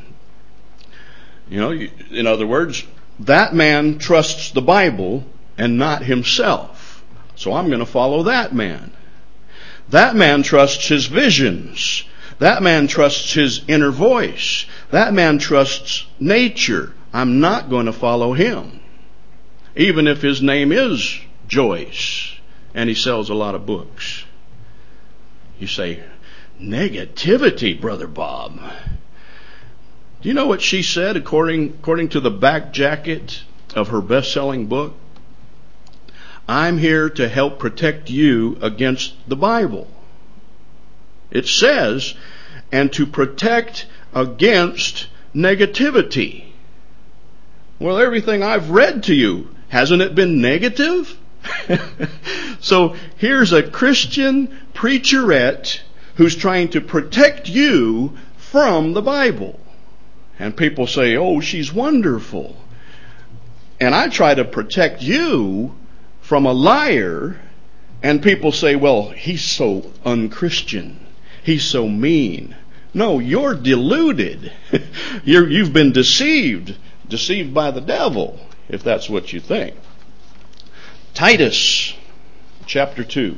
In other words, that man trusts the Bible and not himself. So I'm going to follow that man. That man trusts his visions. That man trusts his inner voice. That man trusts nature. I'm not going to follow him. Even if his name is Joyce and he sells a lot of books. You say, negativity, Brother Bob. Do you know what she said according to the back jacket of her best-selling book? I'm here to help protect you against the Bible. It says, and to protect against negativity. Well, everything I've read to you, hasn't it been negative? So here's a Christian preacherette who's trying to protect you from the Bible. And people say, oh, she's wonderful. And I try to protect you from a liar. And people say, well, he's so unchristian. He's so mean. No, you're deluded. You've been deceived by the devil, if that's what you think. Titus chapter 2.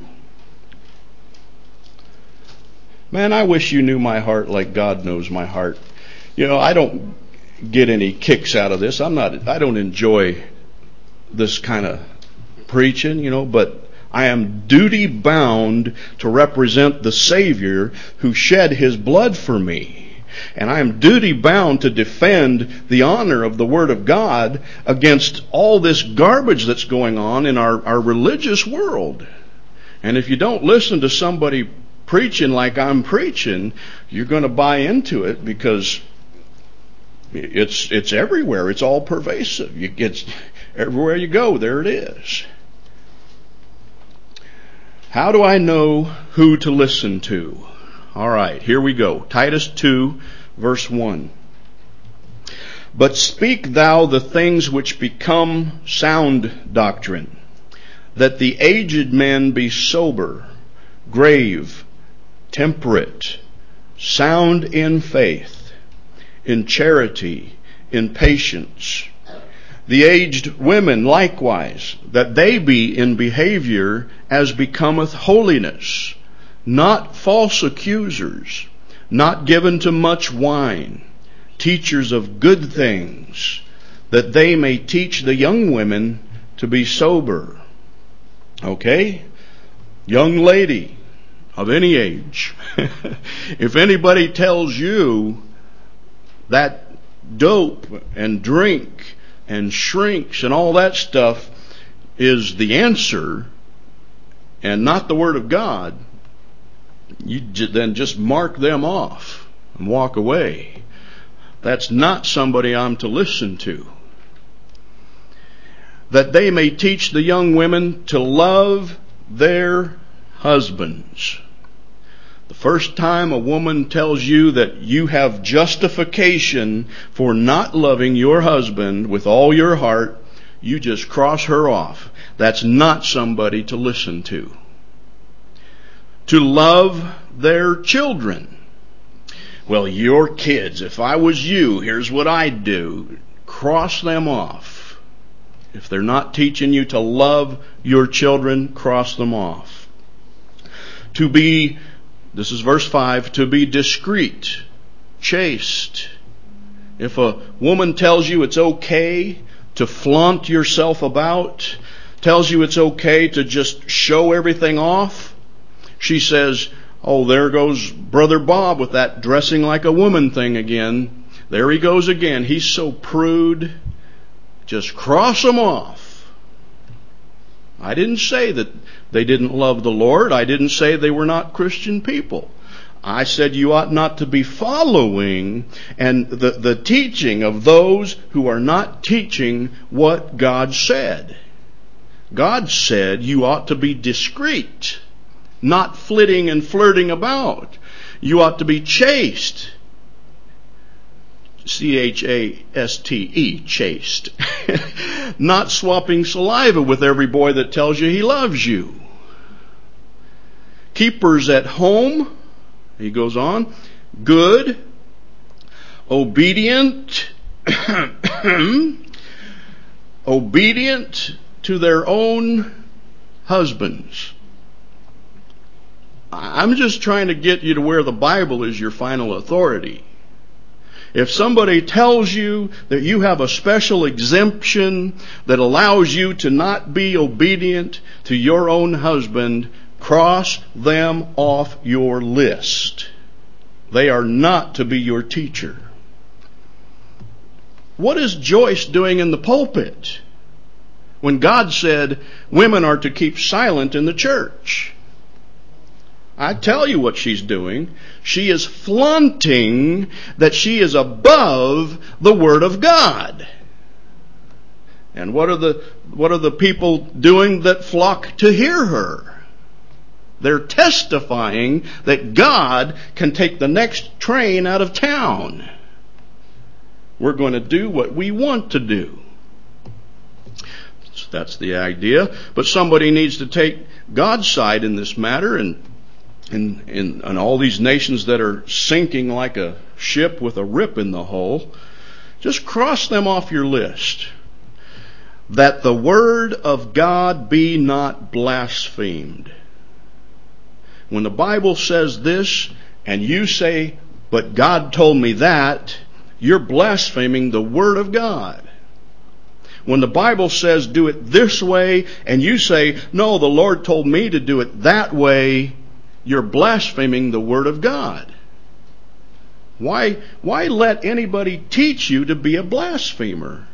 Man, I wish you knew my heart like God knows my heart. You know, I don't get any kicks out of this. I don't enjoy this kind of preaching, but I am duty bound to represent the Savior who shed His blood for me. And I am duty bound to defend the honor of the Word of God against all this garbage that's going on in our religious world. And if you don't listen to somebody preaching like I'm preaching, you're going to buy into it because it's everywhere. It's all pervasive. It's everywhere you go, there it is. How do I know who to listen to? All right, here we go. Titus 2, verse 1. But speak thou the things which become sound doctrine, that the aged men be sober, grave, temperate, sound in faith, in charity, in patience. The aged women likewise, that they be in behavior as becometh holiness, not false accusers, not given to much wine, teachers of good things, that they may teach the young women to be sober. Okay? Young lady of any age. If anybody tells you that dope and drink and shrinks and all that stuff is the answer and not the Word of God, you then just mark them off and walk away. That's not somebody I'm to listen to. That they may teach the young women to love their husbands. The first time a woman tells you that you have justification for not loving your husband with all your heart, you just cross her off. That's not somebody to listen to. To love their children. Well, your kids, if I was you, here's what I'd do. Cross them off. If they're not teaching you to love your children, cross them off. To be, this is verse 5, to be discreet, chaste. If a woman tells you it's okay to flaunt yourself about, tells you it's okay to just show everything off, she says, oh, there goes Brother Bob with that dressing like a woman thing again. There he goes again. He's so prude. Just cross him off. I didn't say that they didn't love the Lord. I didn't say they were not Christian people. I said you ought not to be following and the teaching of those who are not teaching what God said. God said you ought to be discreet, not flitting and flirting about. You ought to be chaste. C-H-A-S-T-E, chaste. Not swapping saliva with every boy that tells you he loves you. Keepers at home, he goes on, good, obedient, obedient to their own husbands. I'm just trying to get you to where the Bible is your final authority. If somebody tells you that you have a special exemption that allows you to not be obedient to your own husband, cross them off your list. They are not to be your teacher. What is Joyce doing in the pulpit when God said women are to keep silent in the church? I tell you what she's doing. She is flaunting that she is above the Word of God. And what are the people doing that flock to hear her? They're testifying that God can take the next train out of town. We're going to do what we want to do. So that's the idea. But somebody needs to take God's side in this matter, and all these nations that are sinking like a ship with a rip in the hull, just cross them off your list. That the word of God be not blasphemed. When the Bible says this, and you say, but God told me that, you're blaspheming the word of God. When the Bible says do it this way, and you say, no, the Lord told me to do it that way, you're blaspheming the word of God. Why let anybody teach you to be a blasphemer?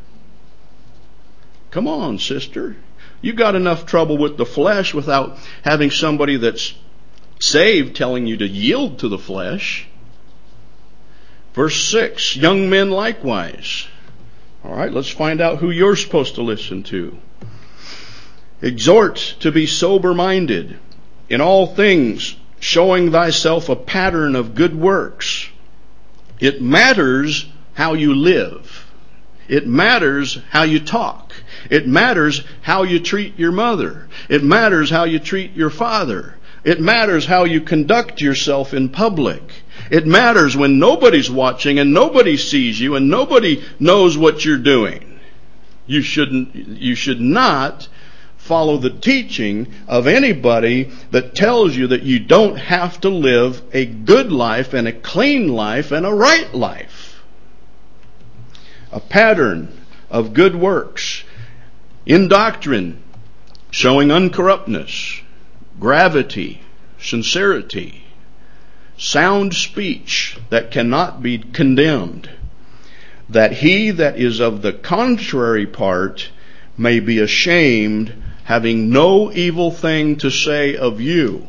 Come on, sister. You got enough trouble with the flesh without having somebody that's saved telling you to yield to the flesh. Verse 6, young men likewise. All right, let's find out who you're supposed to listen to. Exhort to be sober-minded, in all things showing thyself a pattern of good works. It matters how you live. It matters how you talk. It matters how you treat your mother. It matters how you treat your father. It matters how you conduct yourself in public. It matters when nobody's watching and nobody sees you and nobody knows what you're doing. You should not follow the teaching of anybody that tells you that you don't have to live a good life and a clean life and a right life. A pattern of good works. In doctrine, showing uncorruptness, gravity, sincerity, sound speech that cannot be condemned, that he that is of the contrary part may be ashamed, having no evil thing to say of you.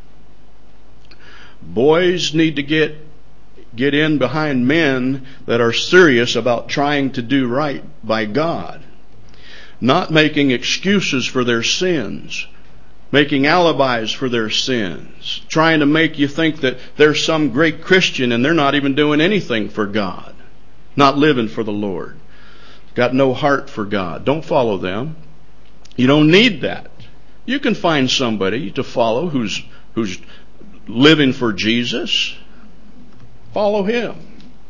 Boys need to get in behind men that are serious about trying to do right by God. Not making excuses for their sins. Making alibis for their sins. Trying to make you think that they're some great Christian and they're not even doing anything for God. Not living for the Lord. Got no heart for God. Don't follow them. You don't need that. You can find somebody to follow who's living for Jesus. Follow him.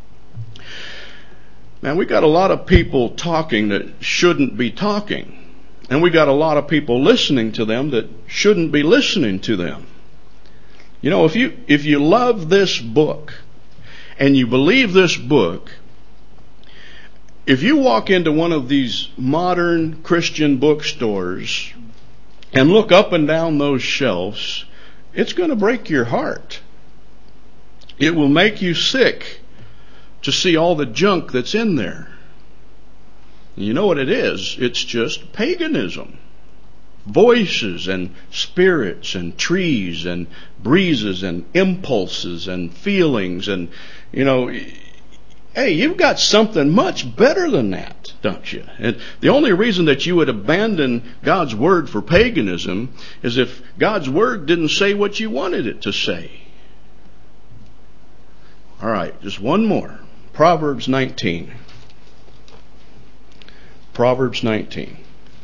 Man, we got a lot of people talking that shouldn't be talking. And we got a lot of people listening to them that shouldn't be listening to them. You know, if you love this book and you believe this book, if you walk into one of these modern Christian bookstores and look up and down those shelves, it's going to break your heart. It will make you sick to see all the junk that's in there. You know what it is? It's just paganism. Voices and spirits and trees and breezes and impulses and feelings and, you know, hey, you've got something much better than that, don't you? And the only reason that you would abandon God's Word for paganism is if God's Word didn't say what you wanted it to say. All right, just one more. Proverbs 19. Proverbs 19.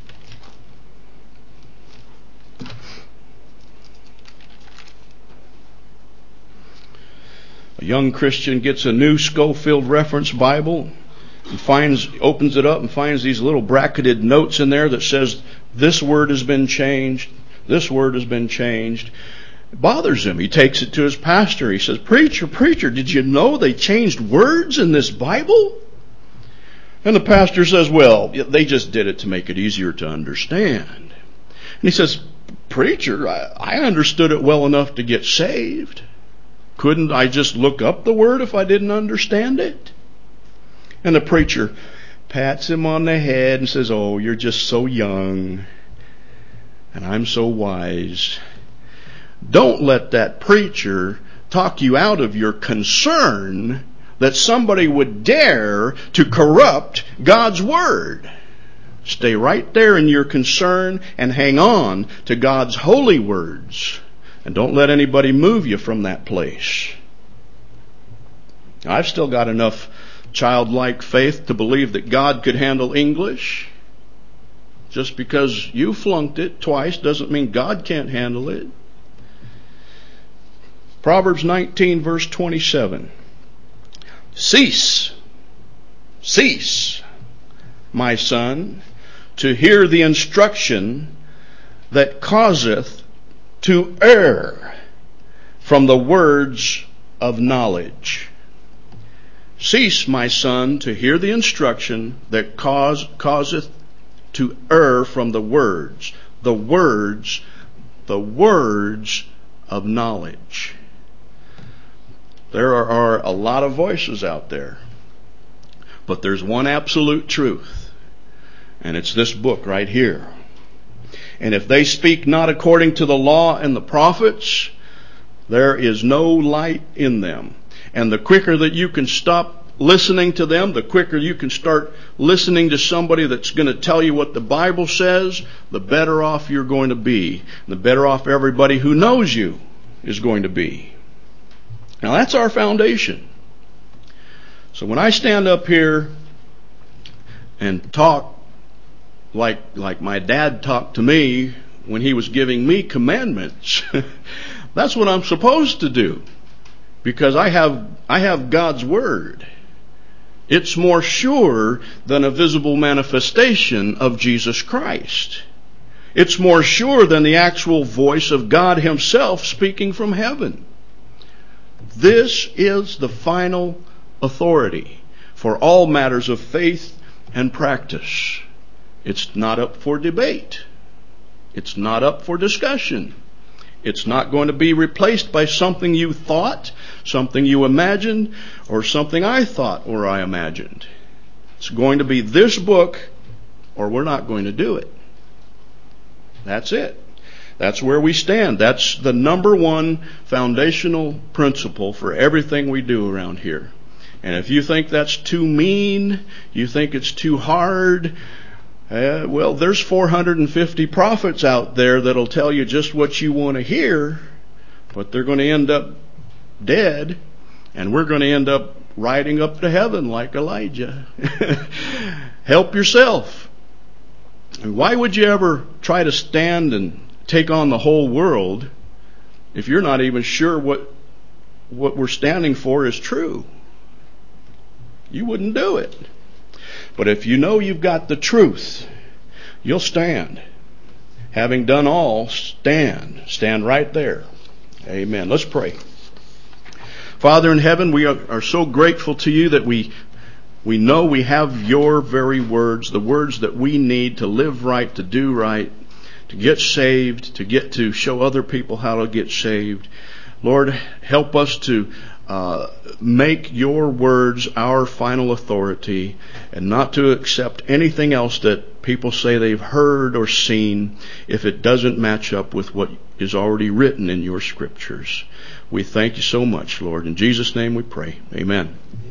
A young Christian gets a new Schofield Reference Bible and opens it up and finds these little bracketed notes in there that says, this word has been changed, this word has been changed. It bothers him. He takes it to his pastor. He says, Preacher, did you know they changed words in this Bible? And the pastor says, well, they just did it to make it easier to understand. And he says, Preacher, I understood it well enough to get saved. Couldn't I just look up the word if I didn't understand it? And the preacher pats him on the head and says, oh, you're just so young. And I'm so wise. Don't let that preacher talk you out of your concern that somebody would dare to corrupt God's Word. Stay right there in your concern and hang on to God's holy words. And don't let anybody move you from that place. I've still got enough childlike faith to believe that God could handle English. Just because you flunked it twice doesn't mean God can't handle it. Proverbs 19 verse 27. Cease, my son, to hear the instruction that causeth to err from the words of knowledge. Cease, my son, to hear the instruction that causeth to err from the words of knowledge. There are a lot of voices out there, but there's one absolute truth, and it's this book right here. And if they speak not according to the law and the prophets, there is no light in them. And the quicker that you can stop listening to them, the quicker you can start listening to somebody that's going to tell you what the Bible says, the better off you're going to be. The better off everybody who knows you is going to be. Now that's our foundation. So when I stand up here and talk like my dad talked to me when he was giving me commandments, that's what I'm supposed to do. Because I have God's Word. It's more sure than a visible manifestation of Jesus Christ. It's more sure than the actual voice of God Himself speaking from heaven. This is the final authority for all matters of faith and practice. It's not up for debate. It's not up for discussion. It's not going to be replaced by something you thought, something you imagined, or something I thought or I imagined. It's going to be this book, or we're not going to do it. That's it. That's where we stand. That's the number one foundational principle for everything we do around here. And if you think that's too mean, you think it's too hard, well, there's 450 prophets out there that'll tell you just what you want to hear, but they're going to end up dead, and we're going to end up riding up to heaven like Elijah. Help yourself. And why would you ever try to stand and take on the whole world if you're not even sure what we're standing for is true? You wouldn't do it. But if you know you've got the truth, you'll stand. Having done all, stand. Stand right there. Amen. Let's pray. Father in heaven, we are so grateful to you that we know we have your very words, the words that we need to live right, to do right, to get saved, to get to show other people how to get saved. Lord, help us to make your words our final authority and not to accept anything else that people say they've heard or seen if it doesn't match up with what is already written in your scriptures. We thank you so much, Lord. In Jesus' name we pray. Amen.